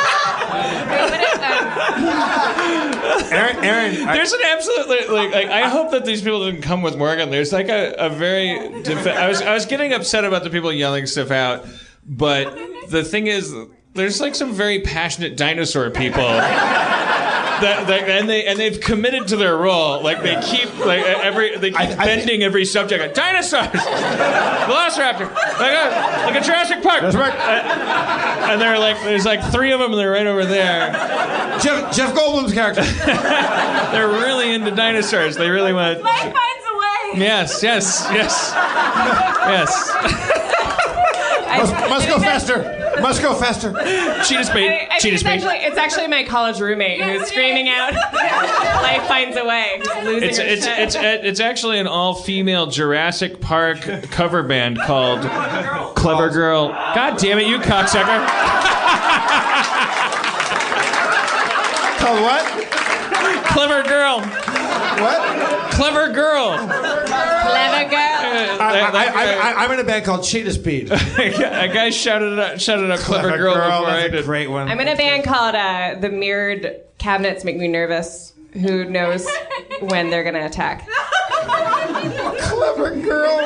Aaron, Aaron I, There's an absolutely like, like I hope that these people didn't come with Morgan. There's like a, a very defi- I was I was getting upset about the people yelling stuff out, but the thing is there's like some very passionate dinosaur people that, that and they and they've committed to their role. Like they keep like every they keep I- I- bending every subject. Like, dinosaurs, Velociraptor, like a like a Jurassic Park. That's right. Uh, and they're like there's like three of them and they're right over there. Jeff, Jeff Goldblum's character. They're really into dinosaurs. They really want. Life finds a way. Yes, yes, yes, yes. Must, must go faster. Must go faster. Cheetah speed. I, I think Cheetah it's speed. actually it's actually my college roommate who's screaming out, "Life finds a way." He's losing It's her it's shit. it's it's actually an all-female Jurassic Park cover band called Clever Girl. God damn it, you cocksucker! Called what? Clever Girl. What? Clever Girl. Clever girl. I, I, I, I, I'm in a band called Cheetah Speed. A guy shouted it out, shouted out Clever, Clever Girl, Girl, before I that's a did. great one. I'm in a band called uh, The Mirrored Cabinets Make Me Nervous. Who knows when they're gonna attack? Clever girl.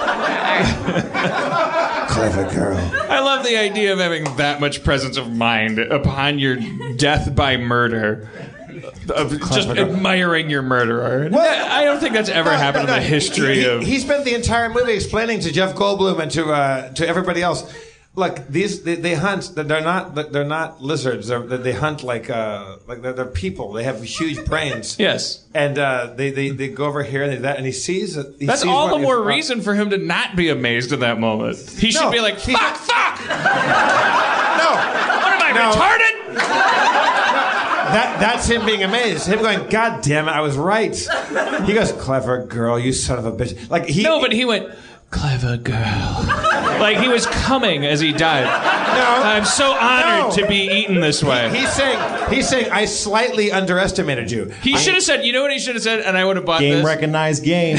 Clever girl. I love the idea of having that much presence of mind upon your death by murder. Of just Clever girl. admiring your murderer. Well, I don't think that's ever No, happened no, no. in the history he, he, of. He spent the entire movie explaining to Jeff Goldblum and to uh, to everybody else. Look, these they, they hunt. They're not. They're not lizards. They're, they hunt like uh, like they're, they're people. They have huge brains. Yes. And uh, they, they they go over here and they, that and he sees it. He That's sees all one- the more he's- reason for him to not be amazed in that moment. He should No, be like, he's fuck, not- fuck! No. What am I, No. retarded? That that's him being amazed. Him going, God damn it, I was right. He goes, clever girl, you son of a bitch. Like he No, but he went, clever girl. Like he was coming as he died. No. I'm so honored No. to be eaten this way. He's saying he's saying I slightly underestimated you. He should have said, you know what he should have said, and I would have bought Game this. recognized game.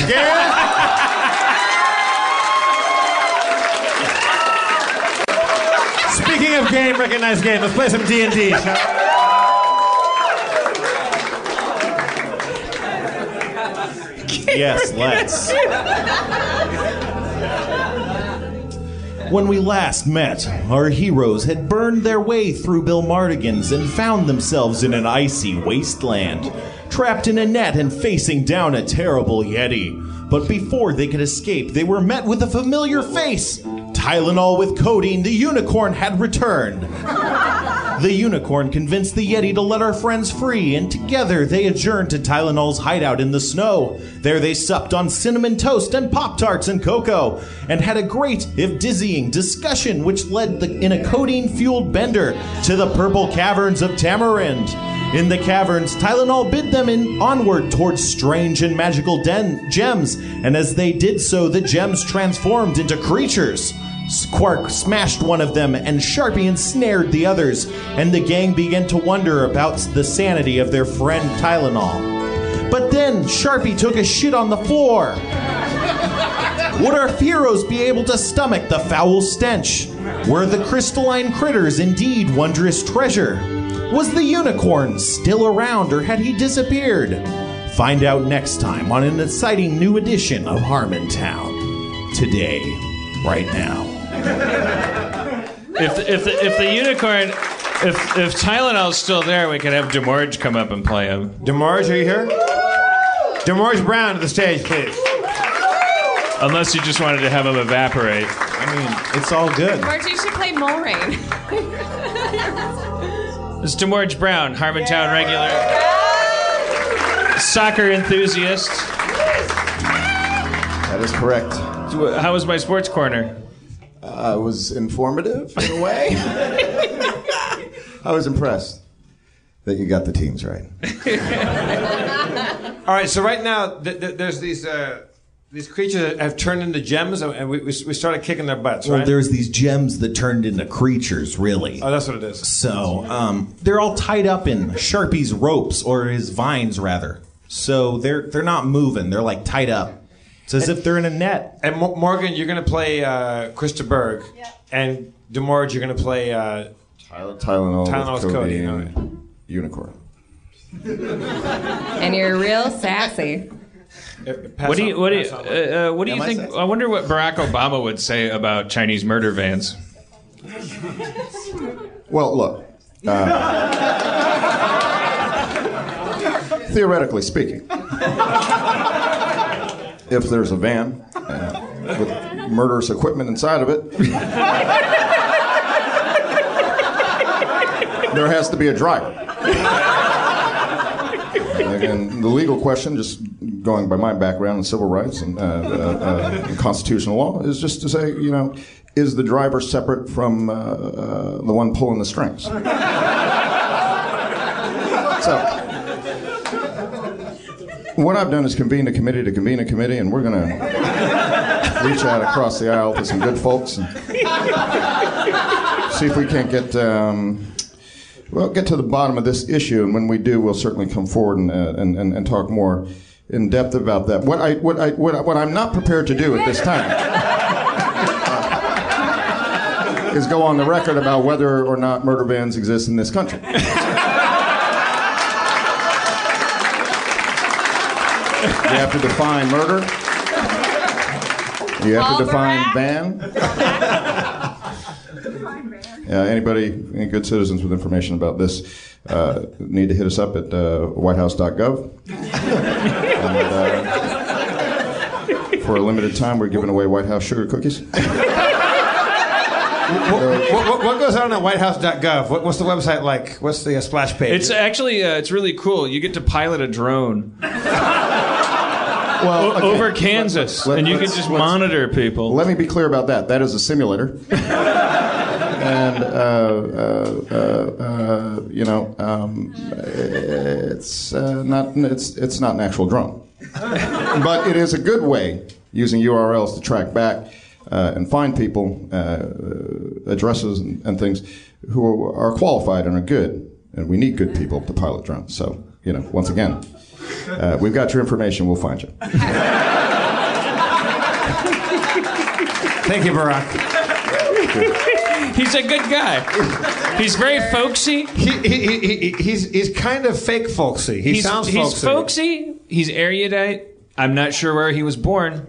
Speaking of game, recognized game, let's play some D and D. Yes, let's. When we last met, our heroes had burned their way through Bilmardigans and found themselves in an icy wasteland, trapped in a net and facing down a terrible Yeti. But before they could escape, they were met with a familiar face. Tylenol with codeine, the unicorn had returned. The unicorn convinced the Yeti to let our friends free, and together they adjourned to Tylenol's hideout in the snow. There they supped on cinnamon toast and Pop-Tarts and cocoa, and had a great, if dizzying, discussion which led the, in a codeine-fueled bender to the purple caverns of Tamarind. In the caverns, Tylenol bid them in onward towards strange and magical den- gems, and as they did so, the gems transformed into creatures. Quark smashed one of them, and Sharpie ensnared the others, and the gang began to wonder about the sanity of their friend Tylenol. But then Sharpie took a shit on the floor. Would our heroes be able to stomach the foul stench? Were the crystalline critters indeed wondrous treasure? Was the unicorn still around, or had he disappeared? Find out next time on an exciting new edition of Harmontown. Today, right now. If if the, if the unicorn, if if Tylenol's still there, we could have DeMorge come up and play him. DeMorge, are you here? DeMorge Brown to the stage, please. Unless you just wanted to have him evaporate. I mean, it's all good. Marge, you should play Mulrain. It's DeMorge Brown, Harmontown regular, soccer enthusiast. That is correct. How was my sports corner? Uh, it was informative in a way. I was impressed that you got the teams right. All right, so right now th- th- there's these uh, these creatures that have turned into gems, and we we, we started kicking their butts, right? Well, there's these gems that turned into creatures, really. Oh, that's what it is. So um, they're all tied up in Sharpie's ropes, or his vines, rather. So they're they're not moving. They're like tied up. It's as and, if they're in a net. And Mo- Morgan, you're going to play uh, Krista Berg. Yeah. And DeMorge, you're going to play uh, Tyler, Tylenol, Tylenol's Cody, Cody. Right. Unicorn. And you're real sassy. What do you what do you, uh, uh, what do you think? I wonder what Barack Obama would say about Chinese murder vans. Well, look. Uh, theoretically speaking, if there's a van uh, with murderous equipment inside of it, there has to be a driver. And the legal question, just going by my background in civil rights and, uh, uh, uh, constitutional law, is just to say, you know, is the driver separate from uh, uh, the one pulling the strings? So, what I've done is convened a committee to convene a committee, and we're going to reach out across the aisle to some good folks and see if we can't get... Um, Well, get to the bottom of this issue, and when we do, we'll certainly come forward and uh, and, and, and talk more in depth about that. What I what I what, I, what I'm not prepared to do at this time uh, is go on the record about whether or not murder vans exist in this country. You have to define murder. You have to define van. Uh, anybody, any good citizens with information about this, uh, need to hit us up at uh, white house dot gov. And, uh, for a limited time, we're giving away White House sugar cookies. what, what, what goes on at white house dot gov? What, what's the website like? What's the uh, splash page? It's actually uh, it's really cool. You get to pilot a drone. Well, okay. Over Kansas, let, and you can just monitor people. Let me be clear about that. That is a simulator. And, uh, uh, uh, uh, you know, um, it's, uh, not, it's, it's not an actual drone. But it is a good way, using U R Ls to track back uh, and find people, uh, addresses and, and things, who are qualified and are good. And we need good people to pilot drones. So, you know, once again, uh, we've got your information. We'll find you. Thank you, Barack. He's a good guy. He's very folksy. He, he, he, he's, he's kind of fake folksy. He he's, sounds he's folksy. folksy. He's erudite. I'm not sure where he was born.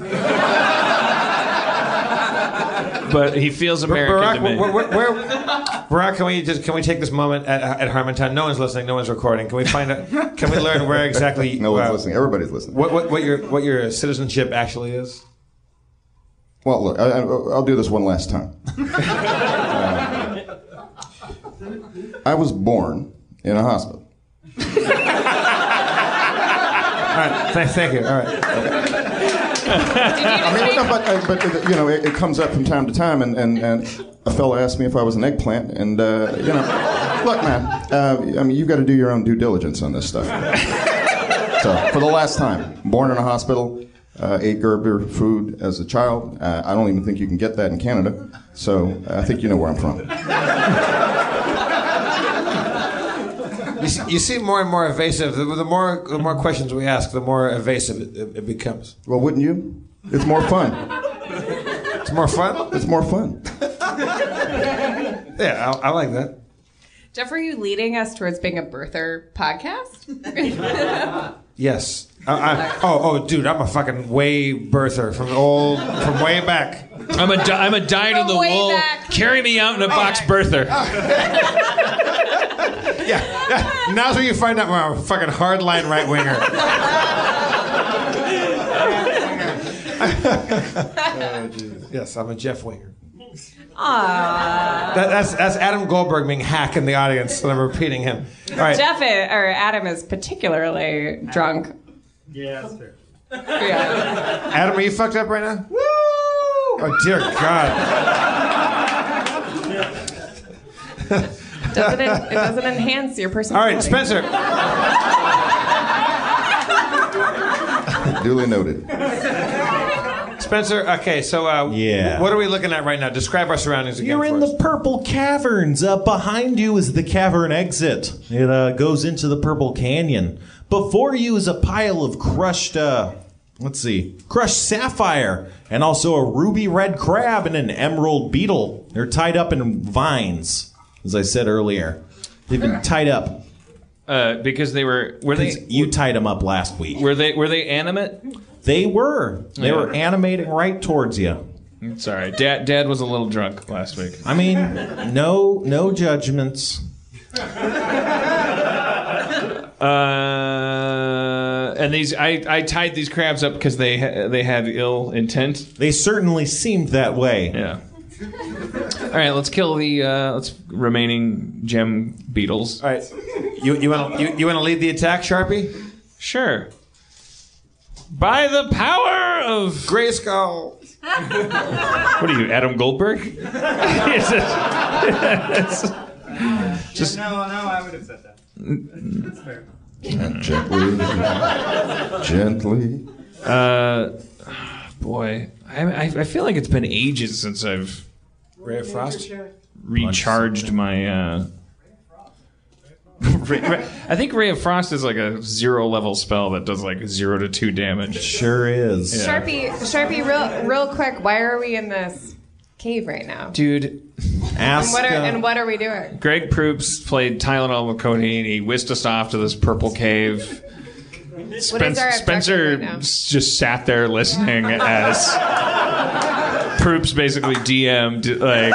But he feels American Barack, to me. Where, where, where, Barack, can we just can we take this moment at, at Harmontown? No one's listening. No one's recording. Can we find out? Can we learn where exactly? No one's uh, listening. Everybody's listening. What, what what your what your citizenship actually is? Well, look, I, I, I'll do this one last time. uh, I was born in a hospital. All right, th- thank you. All right. Okay. I mean, no, but, uh, but you know, it, it comes up from time to time, and, and, and a fellow asked me if I was an eggplant, and uh, you know, look, man, uh, I mean, you've got to do your own due diligence on this stuff. So, for the last time, born in a hospital. uh, ate Gerber food as a child. Uh, I don't even think you can get that in Canada. So I think you know where I'm from. You, see, you seem more and more evasive. The, the more the more questions we ask, the more evasive it, it, it becomes. Well, wouldn't you? It's more fun. It's more fun? It's more fun. Yeah, I, I like that. Jeff, are you leading us towards being a birther podcast? Yes. I, I, oh, oh, dude, I'm a fucking way birther from old, from way back. I'm a, di- I'm a dyed in the wool. back. Carry me out in a box birther. Yeah, yeah. Now's where you find out I'm a fucking hardline right winger. Yes, I'm a Jeff Winger. Aww. That, that's that's Adam Goldberg being hack in the audience, and I'm repeating him. All right. Jeff is, or Adam is particularly drunk. Yeah, that's fair. Yeah. Adam, are you fucked up right now? Woo! Oh dear God. Doesn't it, it doesn't enhance your All personality. right, Spencer. Duly noted. Spencer, okay, so uh, Yeah. what are we looking at right now? Describe our surroundings again. You're in for us. the purple caverns. Up behind you is the cavern exit. It uh, goes into the purple canyon. Before you is a pile of crushed, uh, let's see, crushed sapphire, and also a ruby red crab and an emerald beetle. They're tied up in vines, as I said earlier. They've been tied up. Uh, because they were were they You tied them up last week. were they were they animate? They were. They Yeah. were animating right towards you. Sorry, Dad. Dad was a little drunk last week. I mean, no, no judgments. Uh, and these, I, I tied these crabs up because they ha- they had ill intent. They certainly seemed that way. Yeah. All right, let's kill the uh, let's remaining gem beetles. All right, you you want you, you want to lead the attack, Sharpie? Sure. By the power of Grayskull. What are you, Adam Goldberg? Is it- it's- just No, no, I would have said that. That's fair. Gently. Gently. Uh, boy, I, I I feel like it's been ages since I've Ray of Frost. recharged my. Uh, Ray, Ray, I think Ray of Frost is like a zero level spell that does like zero to two damage. Sure is. Yeah. Sharpie, Sharpie, real, real quick. Why are we in this cave right now? Dude, And Ask. what are uh, and what are we doing? Greg Proops played Tylenol with codeine. He whisked us off to this purple cave. Spen- our objective Spencer right now? s- just sat there listening as Proops basically D M'd like.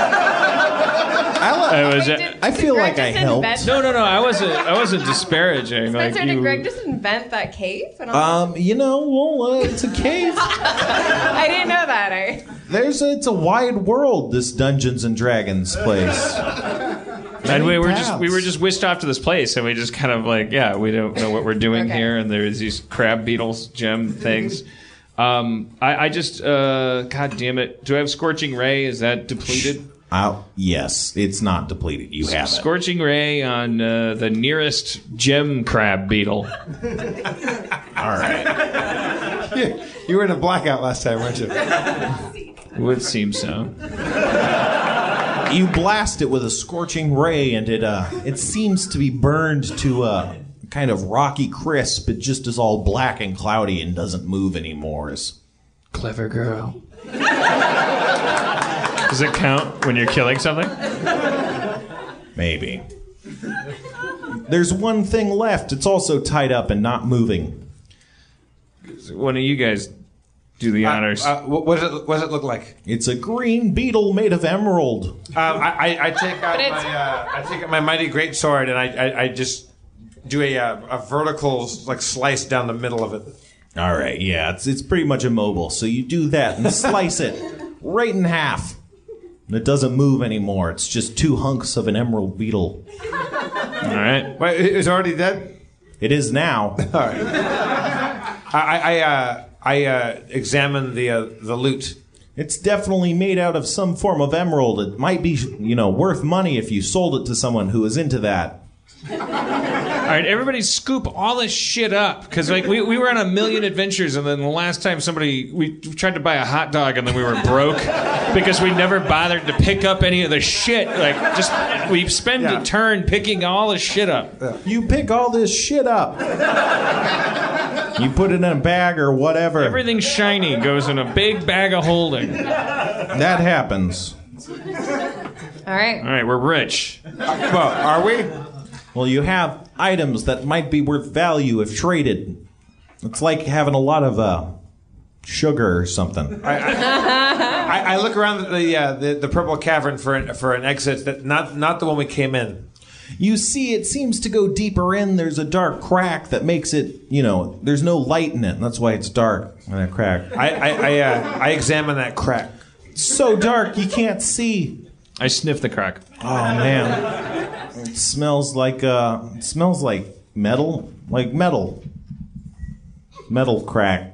I was. Wait, did- I did feel Greg like I just helped. invent- No, no, no. I wasn't. I wasn't disparaging. Spencer, like did you. Greg just invent that cave? And I'm Um, you know, well, uh, it's a cave. I didn't know that. I There's a, it's a wide world. This Dungeons and Dragons place. and we were just paths. we were just whisked off to this place, and we just kind of like, yeah, we don't know what we're doing Okay. here, and there's these crab beetles, gem things. Um, I, I just, uh, God damn it, do I have Scorching Ray? Is that depleted? Oh, yes, it's not depleted. You have it. Scorching Ray on uh, the nearest gem crab beetle. All right. You, you were in a blackout last time, weren't you? Would seem so. You blast it with a scorching ray, and it uh, it seems to be burned to a kind of rocky crisp. It just is all black and cloudy and doesn't move anymore. It's Clever girl. Does it count when you're killing something? Maybe. There's one thing left. It's also tied up and not moving. One of you guys do the honors. Uh, what, what, does it, what does it look like? It's a green beetle made of emerald. Um, I, I, I take out But it's- my uh, I take out my mighty great sword and I, I, I just do a uh, a vertical like slice down the middle of it. All right, yeah, it's it's pretty much immobile. So you do that and slice it right in half. And it doesn't move anymore. It's just two hunks of an emerald beetle. All right. Wait, it's already dead? It is now. All right. I I uh, I uh, examine the uh, the loot. It's definitely made out of some form of emerald. It might be, you know, worth money if you sold it to someone who is into that. right, everybody scoop all this shit up because like we, we were on a million adventures, and then the last time somebody we tried to buy a hot dog, and then we were broke because we never bothered to pick up any of the shit. Like just we spend Yeah. a turn picking all the shit up. You pick all this shit up. You put it in a bag or whatever. Everything shiny goes in a big bag of holding. That happens. All right. All right, we're rich. Well, are we? Well, you have items that might be worth value if traded. It's like having a lot of uh, sugar or something. I, I, I look around the, uh, the the purple cavern for an, for an exit that not not the one we came in. You see, it seems to go deeper in. There's a dark crack that makes it, you know, there's no light in it. And that's why it's dark in that crack. I I I, uh, I examine that crack. It's so dark you can't see. I sniff the crack. Oh man, it smells like uh, it smells like metal, like metal, metal crack.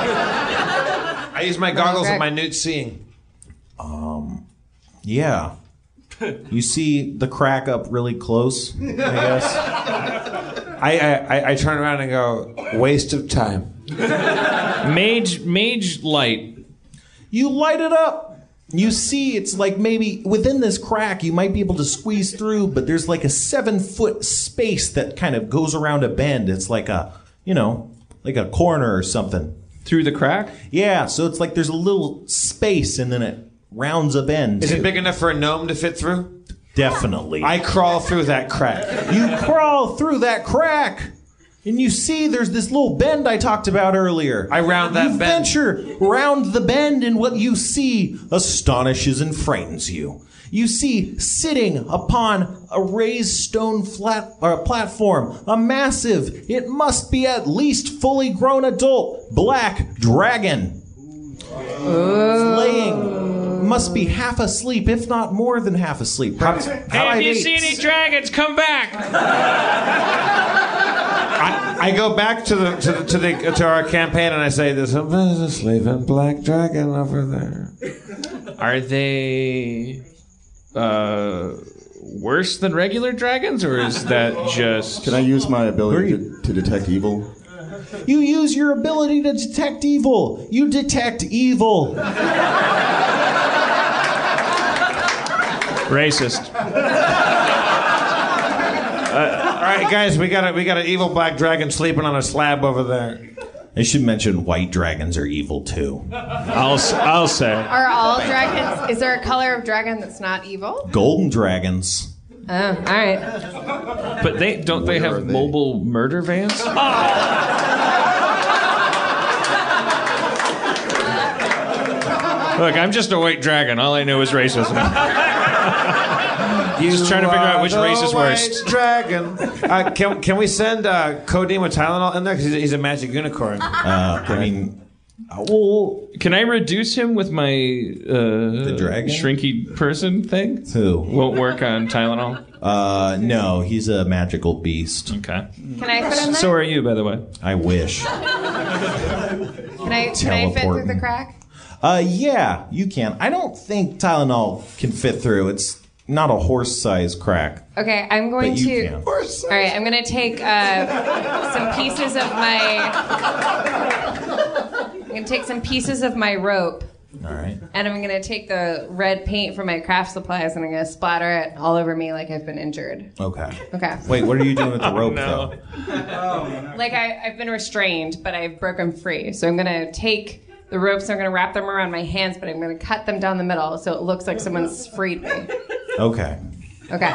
I use my goggles and my newt seeing. Um, yeah. You see the crack up really close, I guess. I, I I turn around and go, waste of time. Mage mage light. You light it up. You see it's like maybe within this crack you might be able to squeeze through, but there's like a seven foot space that kind of goes around a bend. It's like a, you know, like a corner or something. Through the crack? Yeah, so it's like there's a little space and then it rounds a bend. Is it big enough for a gnome to fit through? Definitely. I crawl through that crack. You crawl through that crack. And you see there's this little bend I talked about earlier. I round that you bend. venture round the bend, and what you see astonishes and frightens you. You see, sitting upon a raised stone flat or platform, a massive, it must be at least fully grown adult, black dragon. Laying, must be half asleep, if not more than half asleep. Perhaps Hey, five if you eighths. see any dragons, come back. I, I go back to the to the, to, the, to our campaign and I say, "There's a, there's a sleeping black dragon over there." Are they uh, worse than regular dragons, or is that just? Can I use my ability to, to detect evil? You use your ability to detect evil. You detect evil. Racist. Uh, all right, guys, we got a, we got an evil black dragon sleeping on a slab over there. I should mention white dragons are evil too. I'll I'll say. Are all dragons? Is there a color of dragon that's not evil? Golden dragons. Oh, all right. But they don't they have mobile murder vans? Look, I'm just a white dragon. All I know is racism. Just trying to figure out which race is worst. Dragon. Uh, can can we send uh, Codeine with Tylenol in there because he's, he's a magic unicorn? Uh, I mean, well, can I reduce him with my uh, the dragon shrinky person thing? Who won't work on Tylenol? Uh, no, he's a magical beast. Okay. Can I fit in there? So are you, by the way. I wish. Can I can I fit through the crack? Uh, yeah, you can. I don't think Tylenol can fit through. It's not a horse-sized crack. Okay, I'm going But you to. can. All right, I'm going to take uh, some pieces of my. I'm going to take some pieces of my rope. All right. And I'm going to take the red paint from my craft supplies and I'm going to splatter it all over me like I've been injured. Okay. Okay. Wait, what are you doing with the rope, no. though? Like I, I've been restrained, but I've broken free. So I'm going to take the ropes, I'm going to wrap them around my hands, but I'm going to cut them down the middle so it looks like someone's freed me. Okay. Okay.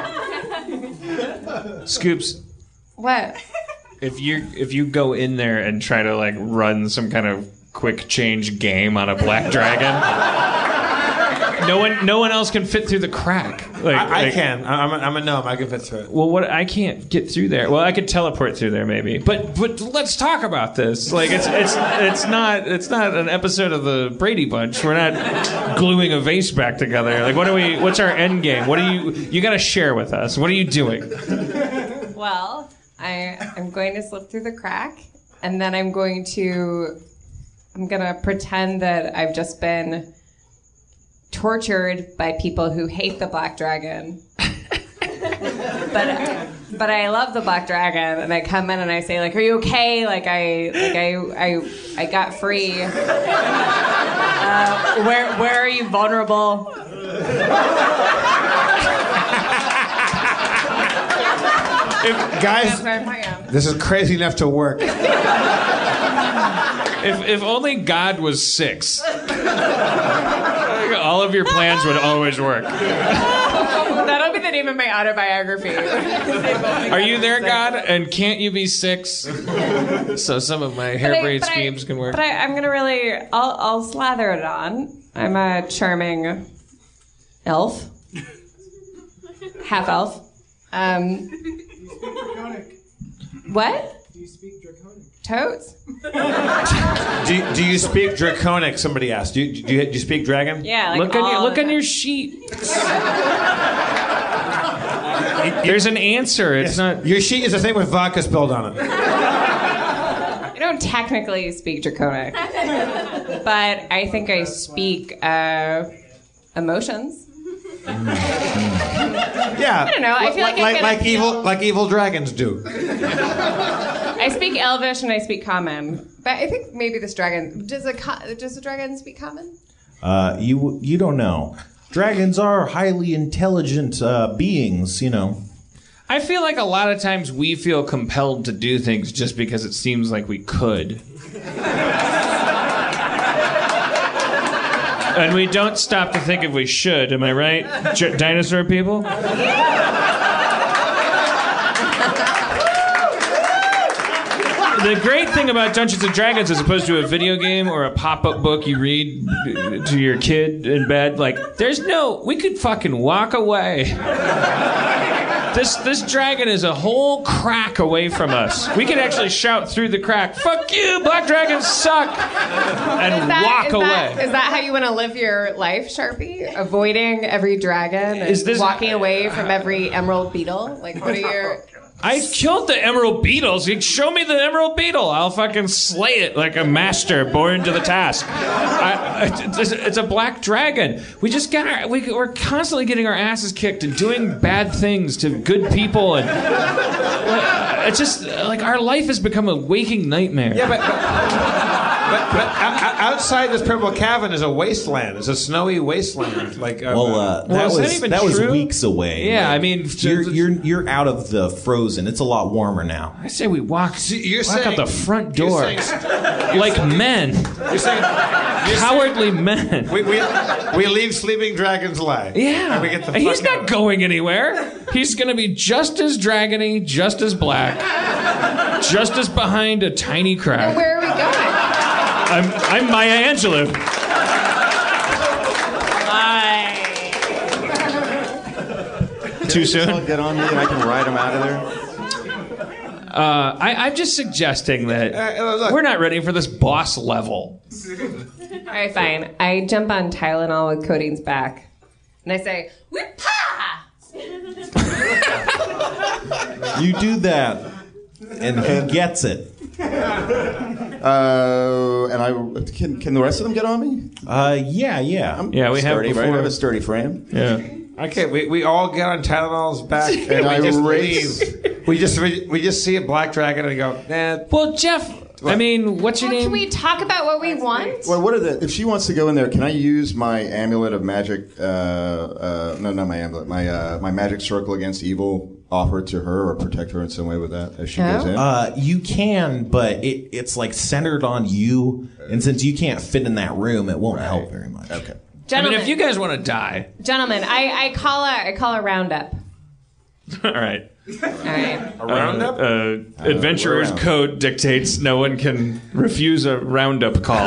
Scoops, What? if you if you go in there and try to like run some kind of quick change game on a black dragon, no one no one else can fit through the crack. Like, I, I like- can. I'm a, I'm a gnome. I can fit through it. Well, what I can't get through there. Well, I could teleport through there maybe. But but let's talk about this. Like it's it's it's not it's not an episode of the Brady Bunch. We're not gluing a vase back together. Like what do we? What's our end game? What do you? You got to share with us. What are you doing? Well, I, I'm going to slip through the crack, and then I'm going to, I'm going to pretend that I've just been tortured by people who hate the black dragon. but but I love the Black Dragon, and I come in and I say, like, "Are you okay? Like, I, like, I, I, I got free. Uh, where, where are you vulnerable?" If, guys, this is crazy enough to work. If if only God was six, all of your plans would always work. That'll be the name of my autobiography. Are you there, God? And can't you be six? So some of my harebrained But I- schemes can work. But I, I'm gonna really, I'll, I'll slather it on. I'm a charming elf, half elf. Um, what? Do you speak Draconic? Totes? do, you, do you speak Draconic? Somebody asked. Do you, do you, do you speak Dragon? Yeah. Like look on your all look the on your sheet. There's an answer. It's Yes. not. Your sheet is the thing with vodka spilled on it. I don't technically speak Draconic, but I think I speak uh, emotions. Yeah. I don't know. I feel like I like get a like feel- evil like evil dragons do. I speak Elvish and I speak Common, but I think maybe this dragon does a co- does a dragon speak Common? Uh, you you don't know. Dragons are highly intelligent uh, beings, you know. I feel like a lot of times we feel compelled to do things just because it seems like we could. And we don't stop to think if we should. Am I right, J- dinosaur people? The great thing about Dungeons and Dragons, as opposed to a video game or a pop-up book you read to your kid in bed, like, there's no, we could fucking walk away. This this dragon is a whole crack away from us. We could actually shout through the crack, "Fuck you, black dragons suck," and Is that- walk is away. That, is that how you want to live your life, Sharpie? Avoiding every dragon and Is this- walking away from every emerald beetle? Like, what are your... I killed the emerald beetles. You show me the emerald beetle, I'll fucking slay it like a master born to the task. I, it's, it's a black dragon. We just got our, we, we're constantly getting our asses kicked and doing bad things to good people, and like, it's just like our life has become a waking nightmare. Yeah, but but, but, but o- o- outside this purple cavern is a wasteland. It's a snowy wasteland. Like uh, Well, uh, that is that was even that was true? weeks away. Yeah, Like, I mean, you're you're you're out of the frozen. It's a lot warmer now. I say we walk, you're walk saying- out the front you're door saying- like men, You're saying you're cowardly men. we, we we leave sleeping dragons lie. Yeah, And we get the And he's fuck not out. going anywhere. He's going to be just as dragony, just as black, just as behind a tiny crack. Where are we going? I'm I'm Maya Angelou. Too soon? Get on me and I can ride him out of there. Uh, I, I'm just suggesting that Uh, look. we're not ready for this boss level. All right, fine. I jump on Tylenol with Codine's back, and I say, "Whip-pa!" You do that, and he gets it. Uh, and I can can the rest of them get on me? Uh, yeah, yeah. I'm Yeah, we have sturdy, right? before. I have a sturdy frame. Yeah. Okay, we, we all get on Tylenol's back and, And we I just race. leave. We just we, we just see a black dragon and go, nah. Well, Jeff, I mean, what's your Well, name? can we talk about what we want? Well, what are the? If she wants to go in there, can I use my amulet of magic? Uh, uh, no, not my amulet. My uh, my magic circle against evil. Offer it to her or protect her in some way with that as she goes in. Uh, you can, but it, it's like centered on you, and since you can't fit in that room, it won't help very much. Okay. I mean, Gentlemen, if you guys want to die, gentlemen, I, I call a I call a roundup. all right. All right. A roundup? Uh, uh, Adventurer's round. code dictates no one can refuse a roundup call.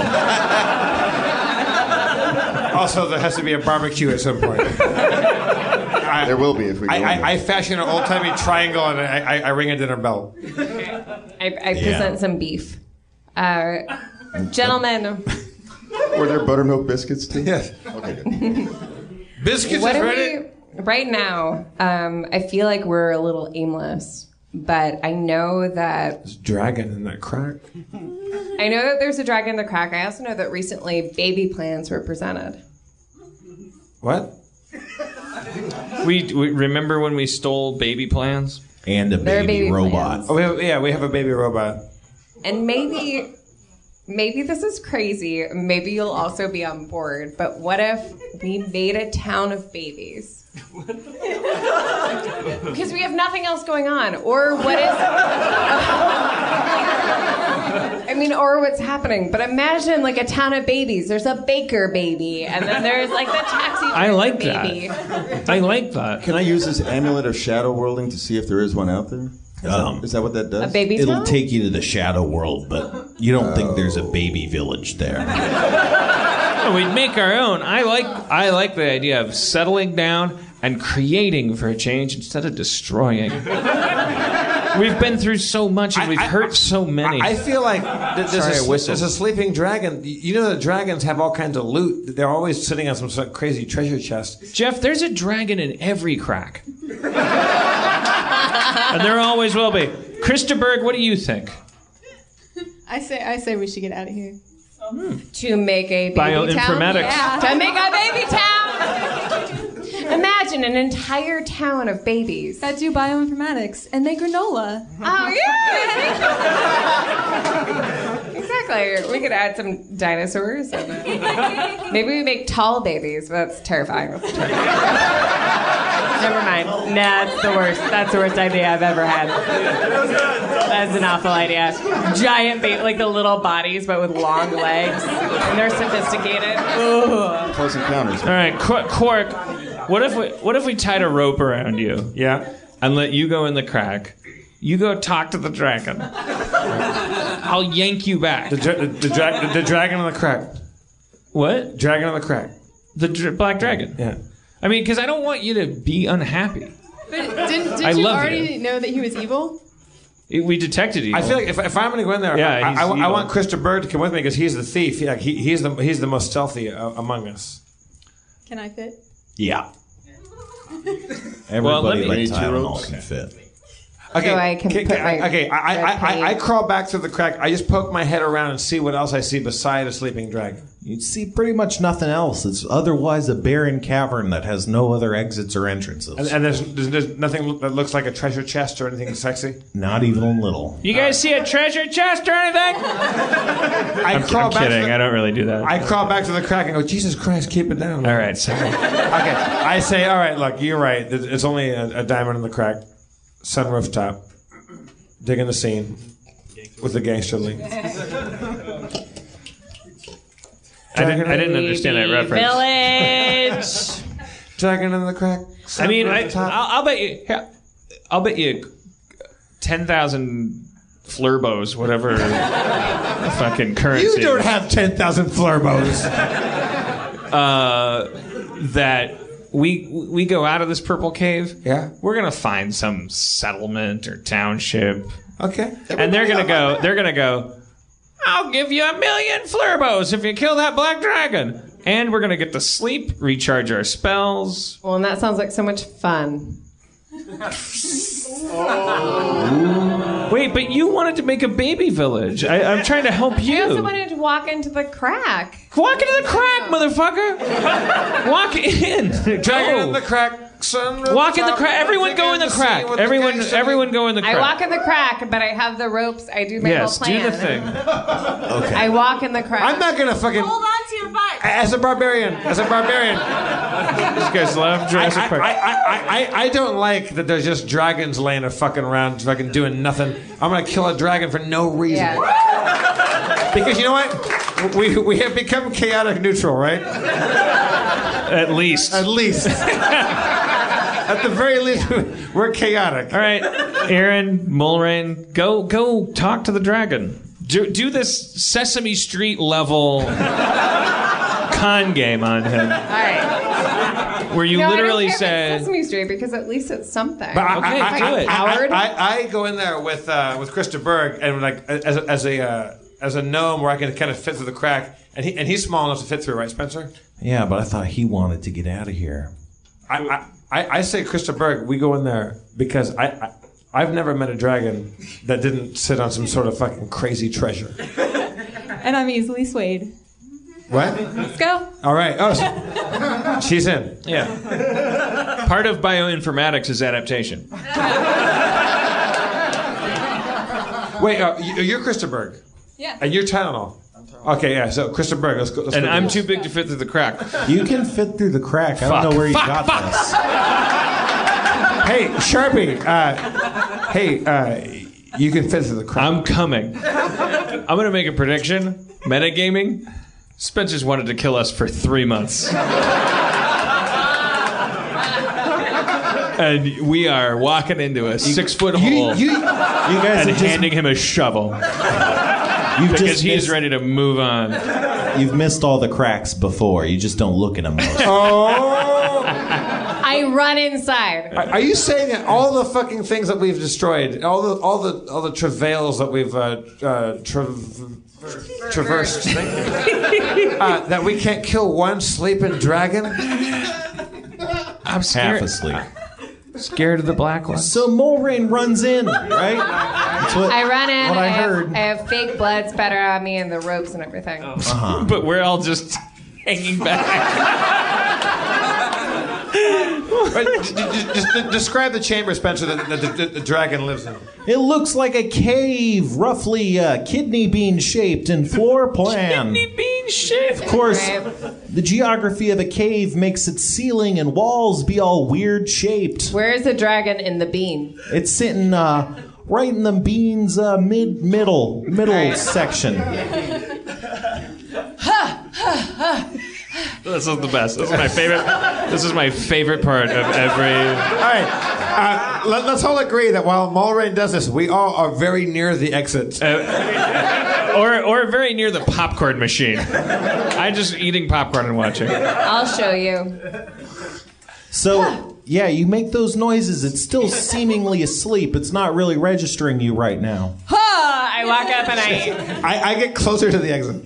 Also, there has to be a barbecue at some point. I, There will be if we go I, in there. I, I fashion an old-timey triangle and I, I, I ring a dinner bell. I, I present some beef. Uh, gentlemen, Were there buttermilk biscuits too? Yes. Okay, good. Biscuits what is are ready. we right now? Um, I feel like we're a little aimless, but I know that There's a dragon in that crack. I know that there's a dragon in the crack. I also know that recently baby plans were presented. What? We, we remember when we stole baby plans? And a They're baby, baby robot. Oh, we have, yeah, we have a baby robot. And maybe, maybe this is crazy. Maybe you'll also be on board. But what if we made a town of babies? Because we have nothing else going on. Or what is... I mean, or what's happening. But imagine like a town of babies. There's a baker baby. And then there's like the taxi I like baby. that. I like that. Can I use this amulet of shadow worlding to see if there is one out there? Is, Um, that, is that what that does? A baby It'll town? take you to the shadow world, but you don't think there's a baby village there. No, we'd make our own. I like I like the idea of settling down and creating for a change instead of destroying. We've been through so much and we've I- hurt so many. I feel like th- there's, Sorry, I a, whistled. there's a sleeping dragon. You know the dragons have all kinds of loot. They're always sitting on some sort of crazy treasure chest. Jeff, there's a dragon in every crack. And there always will be. Krista Berg, what do you think? I say I say we should get out of here. To make a baby town? Bioinformatics. Yeah. To make a baby town! Imagine an entire town of babies. That do bioinformatics and make granola. Oh, yeah! Exactly. We could add some dinosaurs. And, uh, maybe we make tall babies, but that's terrifying. That's terrifying. Never mind. Nah, that's the worst. That's the worst idea I've ever had. That's an awful idea. Giant baby, like the little bodies, but with long legs. And they're sophisticated. Ugh. Close encounters. All right, Qu- Quark, what if we what if we tied a rope around you? Yeah. And let you go in the crack. You go talk to the dragon. I'll yank you back. The, dra- the, the, dra- the, the dragon on the crack. What? Dragon on the crack. The dr- black dragon. Yeah. I mean, because I don't want you to be unhappy. But didn't, did I you love already you. know that he was evil? It- we detected you. I feel like if, if I'm going to go in there, Yeah, I, he's I, I, I evil. want Krista Bird to come with me because he's the thief. Yeah, he, he's the he's the most stealthy uh, among us. Can I fit? Yeah. Everybody Well, let me- like Need two Tylenol ropes? can fit. Okay, So I can okay, put my okay. I, I, red I, I, I paint. crawl back through the crack. I just poke my head around and see what else I see beside a sleeping dragon. You'd see pretty much nothing else. It's otherwise a barren cavern that has no other exits or entrances. And, and there's, there's there's nothing that looks like a treasure chest or anything sexy. Not even a little. You guys see a treasure chest or anything? I I'm, crawl I'm back to kidding. the- I don't really do that. I crawl back to the crack and go, Jesus Christ, keep it down. All right, sorry. Okay, I say, all right, look, you're right. It's only a, a diamond in the crack. Sunroof top. Digging the scene with the gangster lean. I didn't, I didn't understand that reference. Village. Dragon in the crack. I mean, I, Sunroof top. I'll, I'll bet you. here, I'll bet you ten thousand flurbos, whatever fucking currency. You don't have ten thousand flurbos. Uh, that we we go out of this purple cave. Yeah. We're gonna find some settlement or township. Okay. And they're gonna go. They're gonna go. I'll give you a million flurbos if you kill that black dragon. And we're gonna get to sleep, recharge our spells. Well, and that sounds like so much fun. Wait, but you wanted to make a baby village. I, I'm trying to help I also you. wanted to walk into the crack. Walk into the crack, motherfucker. Walk in. Dragon Go. in the crack. Sunroof Walk in the top, crack. Everyone go in the digging crack. scene with the Everyone, gangster everyone lean. go in the crack. I walk in the crack, but I have the ropes. I do my Yes, whole plan. do the thing. Okay. I walk in the crack. I'm not gonna fucking. Hold on to your butt. As a barbarian, as a barbarian, These guys love I, Jurassic I, Park. I, I, I, I don't like that there's just dragons laying a fucking around, fucking doing nothing. I'm gonna kill a dragon for no reason. Yeah. Because you know what? We we have become chaotic neutral, right? At least. At least. At the very least, we're chaotic. All right, Aaron, Mulrain, go go talk to the dragon. Do, do this Sesame Street level con game on him, All right. where you no, literally I don't care if it's say, Sesame Street because at least it's something. But I, Okay, I, I, do it. I, Howard? I, I, I go in there with uh, with Krista Berg and like as a, as a uh, as a gnome where I can kind of fit through the crack, and he and he's small enough to fit through, right, Spencer? Yeah, but I thought he wanted to get out of here. I I, I, I say Krista Berg, we go in there because I, I I've never met a dragon that didn't sit on some sort of fucking crazy treasure. And I'm easily swayed. What? Let's go. All right. Oh, so- she's in. yeah. Part of bioinformatics is adaptation. Wait, uh, you- you're Krista Berg. Yeah. And you're Tylenol. Okay, yeah. So Krista Berg, let's go. Let's And go I'm through too big to fit through the crack. You can fit through the crack. I Fuck, don't know where you fuck, got fuck. this. Hey, Sharpie. Uh, hey, uh, you can fit through the crack. I'm coming. I'm gonna make a prediction. Metagaming. Spencer's wanted to kill us for three months. And we are walking into a six foot hole you- you guys and have just- handing him a shovel. You've because just he's missed- ready to move on. You've missed all the cracks before. You just don't look at them. Oh! I run inside. Are are you saying that all the fucking things that we've destroyed, all the all the all the travails that we've uh, uh, tra- traversed, thank you, uh, that we can't kill one sleeping dragon? I'm scared. Half asleep. Scared of the black one. So Mulrain runs in, right? That's what, I run in. What I, I, have, heard. I have fake blood spatter on me and the ropes and everything. Uh-huh. But we're all just hanging back. But d- d- just d- describe the chamber, Spencer, that, that the, the dragon lives in. It looks like a cave, roughly uh, kidney bean shaped in floor plan. Kidney bean shaped. Of course, the geography of a cave makes its ceiling and walls be all weird shaped. Where is the dragon in the bean? It's sitting uh, right in the bean's uh, mid middle middle section. This is the best. This is my favorite. This is my favorite part of every. All right, uh, let, let's all agree that while Mulrain does this, we all are very near the exit. Uh, or, or very near the popcorn machine. I'm just eating popcorn and watching. I'll show you. So, yeah, you make those noises. It's still seemingly asleep. It's not really registering you right now. Ha! I walk up and I. I, I get closer to the exit.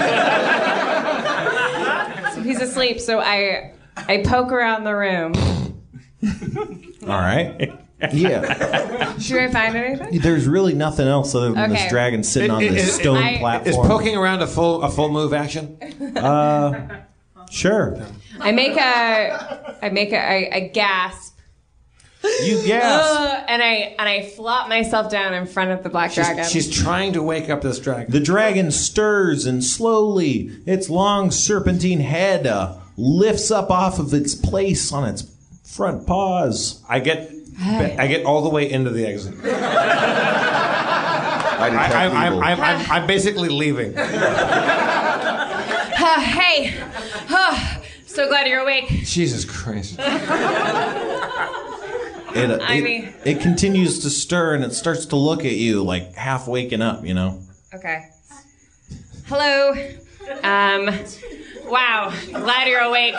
So he's asleep. So I, I poke around the room. All right. Yeah. Should I find anything? There's really nothing else other than Okay. this dragon sitting on Is- this is- stone I- platform. Is poking around a full a full move action? Uh, sure. I make a, I make a, I, I gasp. You gasp. Uh, and I and I flop myself down in front of the black dragon. She's, she's trying to wake up this dragon. The dragon stirs and slowly its long serpentine head uh, lifts up off of its place on its front paws. I get I get all the way into the exit. I I, detect I, I'm, evil. I'm, I'm, I'm basically leaving. Uh, hey, oh, so glad you're awake. Jesus Christ. It, uh, I it, mean- it continues to stir and it starts to look at you like half waking up, you know? Okay. Hello. Um. Wow. Glad you're awake.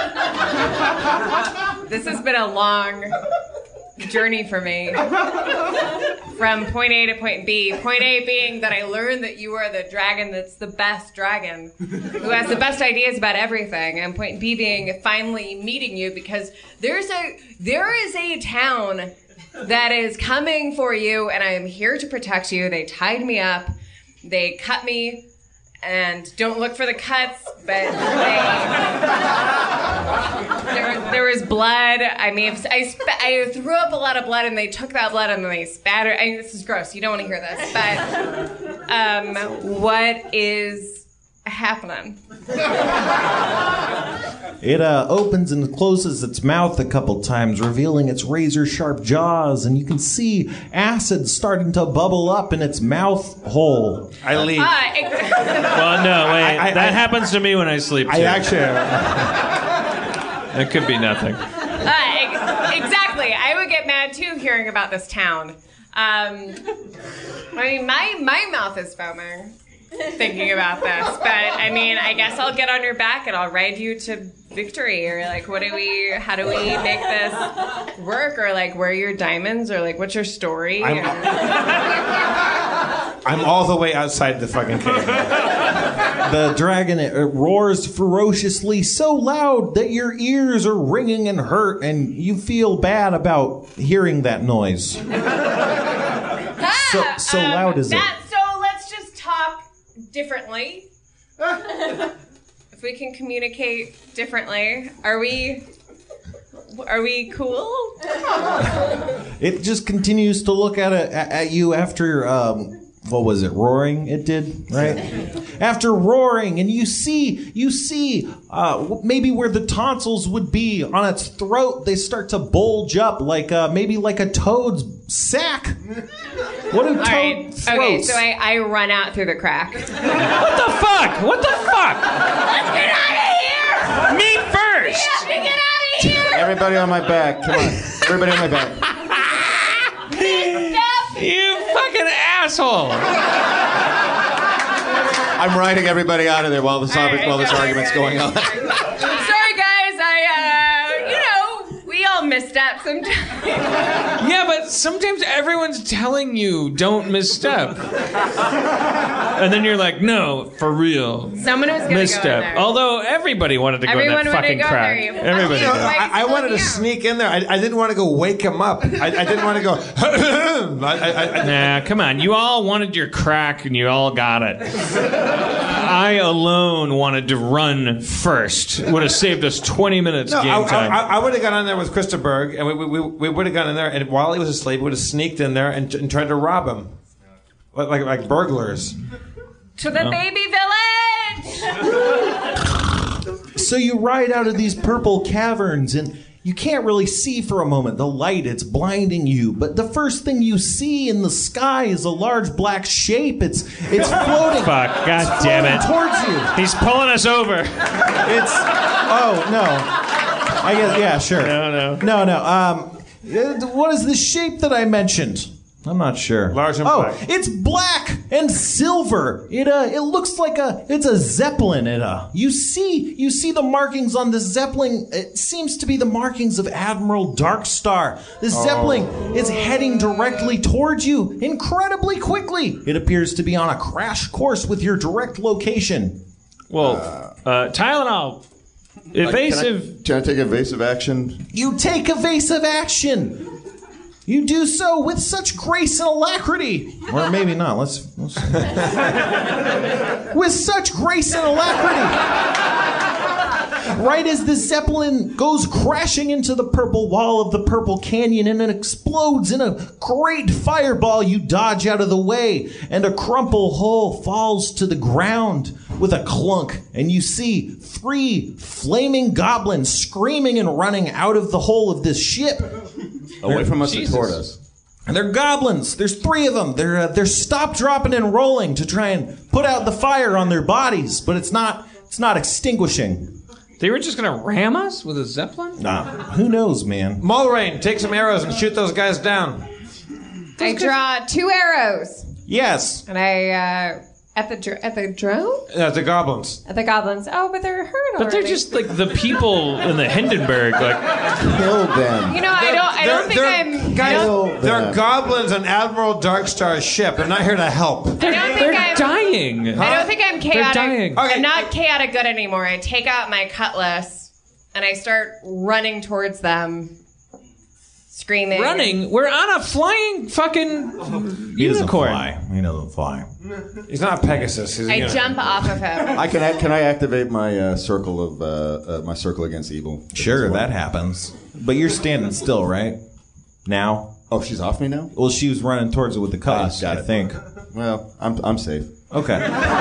This has been a long journey for me. From point A to point B. Point A being that I learned that you are the dragon that's the best dragon, who has the best ideas about everything. And point B being finally meeting you because there's a there is a town that is coming for you, and I am here to protect you. They tied me up, they cut me. And don't look for the cuts, but they, there, there was blood. I mean, I, sp- I threw up a lot of blood, and they took that blood and then they spattered. I mean, this is gross. You don't want to hear this, but um, what is happening? It uh, opens and closes its mouth a couple times, revealing its razor-sharp jaws, and you can see acid starting to bubble up in its mouth hole. I leave. Uh, ex- Well, no, wait. I- I- that I- happens to me when I sleep, too. I actually. That could be nothing. Uh, ex- exactly. I would get mad too hearing about this town. Um, I mean, my my mouth is foaming thinking about this, but I mean, I guess I'll get on your back and I'll ride you to victory. Or like, what do we? How do we make this work? Or like, where are your diamonds? Or like, what's your story? I'm, I'm all the way outside the fucking cave. The dragon it roars ferociously, so loud that your ears are ringing and hurt, and you feel bad about hearing that noise. So, so Um, loud is it? that, So let's just talk differently. If we can communicate differently, are we? Are we cool? It just continues to look at it, at you after um, what was it, roaring it did, right? After roaring, and you see, you see uh, maybe where the tonsils would be on its throat, they start to bulge up like uh, maybe like a toad's sack. What do toad right. throats? Okay, so I, I run out through the crack. What the fuck? What the fuck? Let's get out of here! Me first! We have to get out of here! Everybody on my back. Come on. Everybody on my back. You fucking asshole! I'm riding everybody out of there while this, right, while this sorry, argument's sorry. going on. Sorry, guys. I, uh, you know, we all misstep sometimes. Yeah, but sometimes everyone's telling you don't misstep. And then you're like, no, for real. Someone was gonna misstep. go in there. Although everybody wanted to Everyone go in that wanted to fucking go crack. there. You Everybody You know, did. I, I wanted to sneak in there. I, I didn't want to go wake him up. I, I didn't want to go. I, I, I, Nah, come on. You all wanted your crack and you all got it. I alone wanted to run first. Would have saved us twenty minutes No, game I, time. I, I would have gone in there with Krista Berg, and we, we, we would have gone in there, and while he was asleep, we would have sneaked in there and, and tried to rob him. Like, like, like burglars. To the No. baby village! So you ride out of these purple caverns, and you can't really see for a moment. The light, it's blinding you. But the first thing you see in the sky is a large black shape. It's it's floating. Fuck, god damn it. Towards you. He's pulling us over. It's oh no. I guess yeah, sure. No, no. No, no. Um uh, what is the shape that I mentioned? I'm not sure. Large and oh, black. it's black and silver. It uh, it looks like a it's a zeppelin. It uh, you see you see the markings on this zeppelin. It seems to be the markings of Admiral Darkstar. This Oh. zeppelin is heading directly towards you, incredibly quickly. It appears to be on a crash course with your direct location. Well, uh, Tylenol. Evasive. Can I, can I take evasive action? You take evasive action. You do so with such grace and alacrity. Or maybe not. Let's. let's with such grace and alacrity. Right as the Zeppelin goes crashing into the purple wall of the Purple Canyon and it explodes in a great fireball, you dodge out of the way, and a crumple hole falls to the ground with a clunk, and you see three flaming goblins screaming and running out of the hole of this ship. Away from us Jesus. and toward us. And they're goblins. There's three of them. They're uh, they're stop, dropping, and rolling to try and put out the fire on their bodies, but it's not it's not extinguishing. They were just gonna ram us with a zeppelin? Nah, who knows, man? Mulrain, take some arrows and shoot those guys down. I draw two arrows. Yes. And I, uh, at the dr- at the drone? Uh, the goblins. At the goblins. Oh, but they're hurt already. But they're just like the people in the Hindenburg. Like, kill them. You know, I don't. I don't think I'm. Guys, I don't, they're goblins on Admiral Darkstar's ship. They're not here to help. They're, I don't they're think I'm- dying. I don't think I'm chaotic. dying. I'm not chaotic good anymore. I take out my cutlass and I start running towards them, screaming. Running? We're on a flying fucking He doesn't unicorn. fly. He doesn't fly. He's not Pegasus. He's a I unicorn. jump off of him. I can act, can I activate my uh, circle of uh, uh, my circle against evil? Sure, that happens. But you're standing still, right? Now? Oh, she's off me now? Well, she was running towards it with the cutlass, got I it. think. Well, I'm I'm safe. Okay.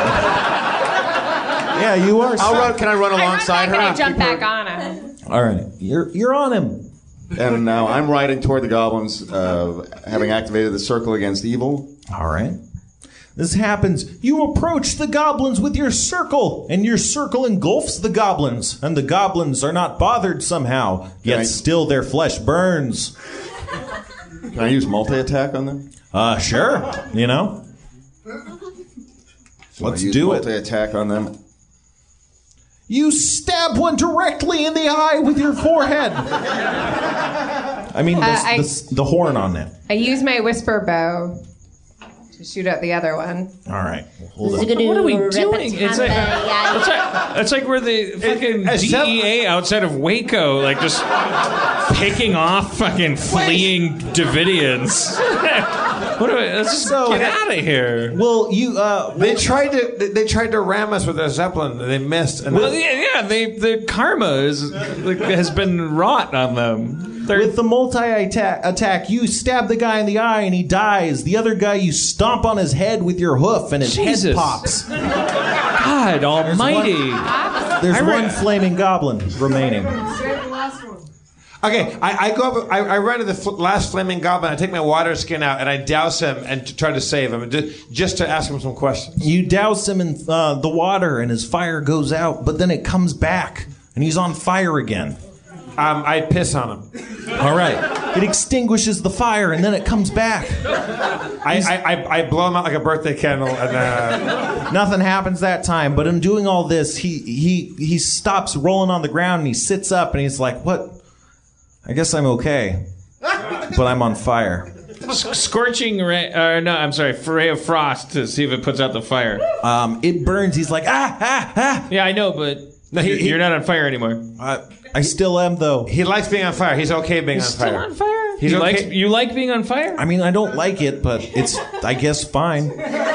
Yeah, you are. I'll run. Can I run I run alongside back her? and I I'll jump keep her- back on him. All right. You're you're on him. And now I'm riding toward the goblins, uh, having activated the circle against evil. All right. This happens. You approach the goblins with your circle, and your circle engulfs the goblins, and the goblins are not bothered somehow, yet I- still their flesh burns. Can I use multi-attack on them? Uh, sure. You know? So Let's I use do it. multi-attack on them. You stab one directly in the eye with your forehead. I mean, the, Uh, I- the, the horn on it. I use my whisper bow to shoot out the other one. All right. Hold on. What are we doing? It's like, it's like, it's like we're the fucking It- D E A outside of Waco, like just picking off fucking fleeing Davidians. What do we, let's just So- get out of here. Well, you, uh, They tried to. They, they tried to ram us with their zeppelin. They missed. And Well, then- yeah, yeah they, the karma is like, has been wrought on them. With the multi-attack, attack, you stab the guy in the eye and he dies. The other guy, you stomp on his head with your hoof and his Jesus. head pops. God almighty. There's one, there's one flaming goblin remaining. Okay, I, I go up. I, I run to the fl- last flaming goblin. I take my water skin out and I douse him and t- try to save him, just, just to ask him some questions. You douse him in uh, the water and his fire goes out, but then it comes back and he's on fire again. Um, I piss on him. All right. It extinguishes the fire and then it comes back. I, I, I, I blow him out like a birthday candle, and uh... nothing happens that time. But in doing all this, he he he stops rolling on the ground and he sits up and he's like, "What? I guess I'm okay, but I'm on fire." S- scorching ray, uh, no, I'm sorry, ray of frost to see if it puts out the fire. Um, it burns. He's like, ah, ah, ah. Yeah, I know, but no, he, he, you're not on fire anymore. Uh, I still am, though. He likes being on fire. He's okay being He's on fire. still on fire? He's you, okay. like, you like being on fire? I mean, I don't like it, but it's, I guess, fine.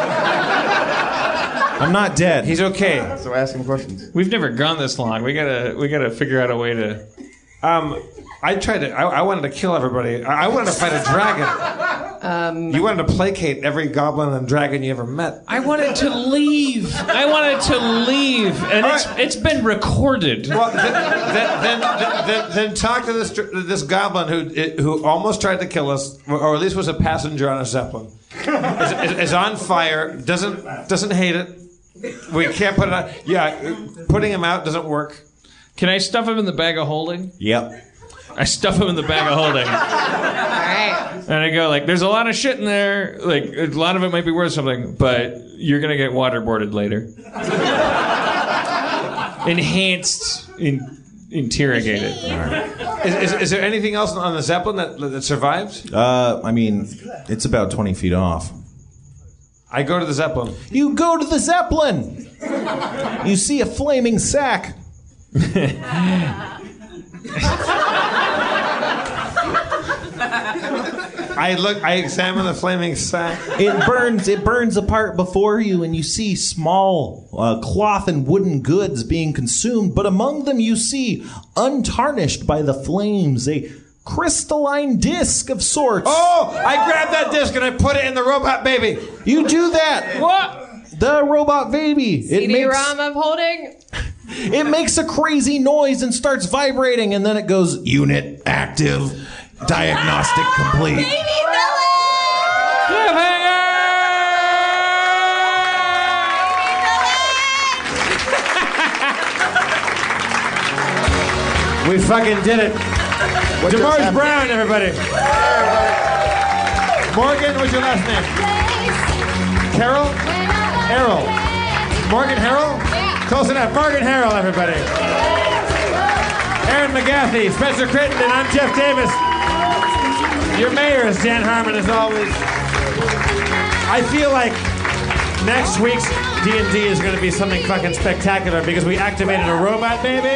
I'm not dead. He's okay. So ask him questions. We've never gone this long. We gotta, we gotta figure out a way to. Um, I tried to. I, I wanted to kill everybody. I, I wanted to fight a dragon. Um, you wanted to placate every goblin and dragon you ever met. I wanted to leave. I wanted to leave, and All it's right. it's been recorded. Well, then, then, then, then, then talk to this this goblin who who almost tried to kill us, or at least was a passenger on a zeppelin. Is, is, is on fire. Doesn't doesn't hate it. We can't put it on. Yeah, putting him out doesn't work. Can I stuff him in the bag of holding? Yep. I stuff him in the bag of holding. All right. And I go like, there's a lot of shit in there. Like, a lot of it might be worth something, but you're gonna get waterboarded later. Enhanced, in, interrogated. Is, is, is there anything else on the zeppelin that that survived? Uh, I mean, it's about twenty feet off. I go to the zeppelin. You go to the zeppelin. You see a flaming sack. I look. I examine the flaming sack. It burns. It burns apart before you, and you see small uh, cloth and wooden goods being consumed. But among them, you see, untarnished by the flames, a crystalline disc of sorts. Oh! I grabbed that disc and I put it in the robot baby. You do that. What? The robot baby. It C D makes, ROM of holding. it makes a crazy noise and starts vibrating, and then it goes, unit active. Diagnostic complete. Baby villain! We fucking did it. What just DeMars happened? Brown, everybody. Morgan, what's your last name? Carol? Errol. Morgan Harrell? Close enough. Morgan Harrell, everybody. Aaron McGathy, Spencer Critton, and I'm Jeff Davis. Your mayor is Dan Harmon, as always. I feel like next week's D and D is going to be something fucking spectacular because we activated a robot, baby.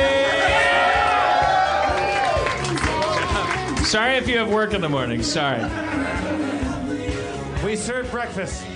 Sorry if you have work in the morning. Sorry. We serve breakfast.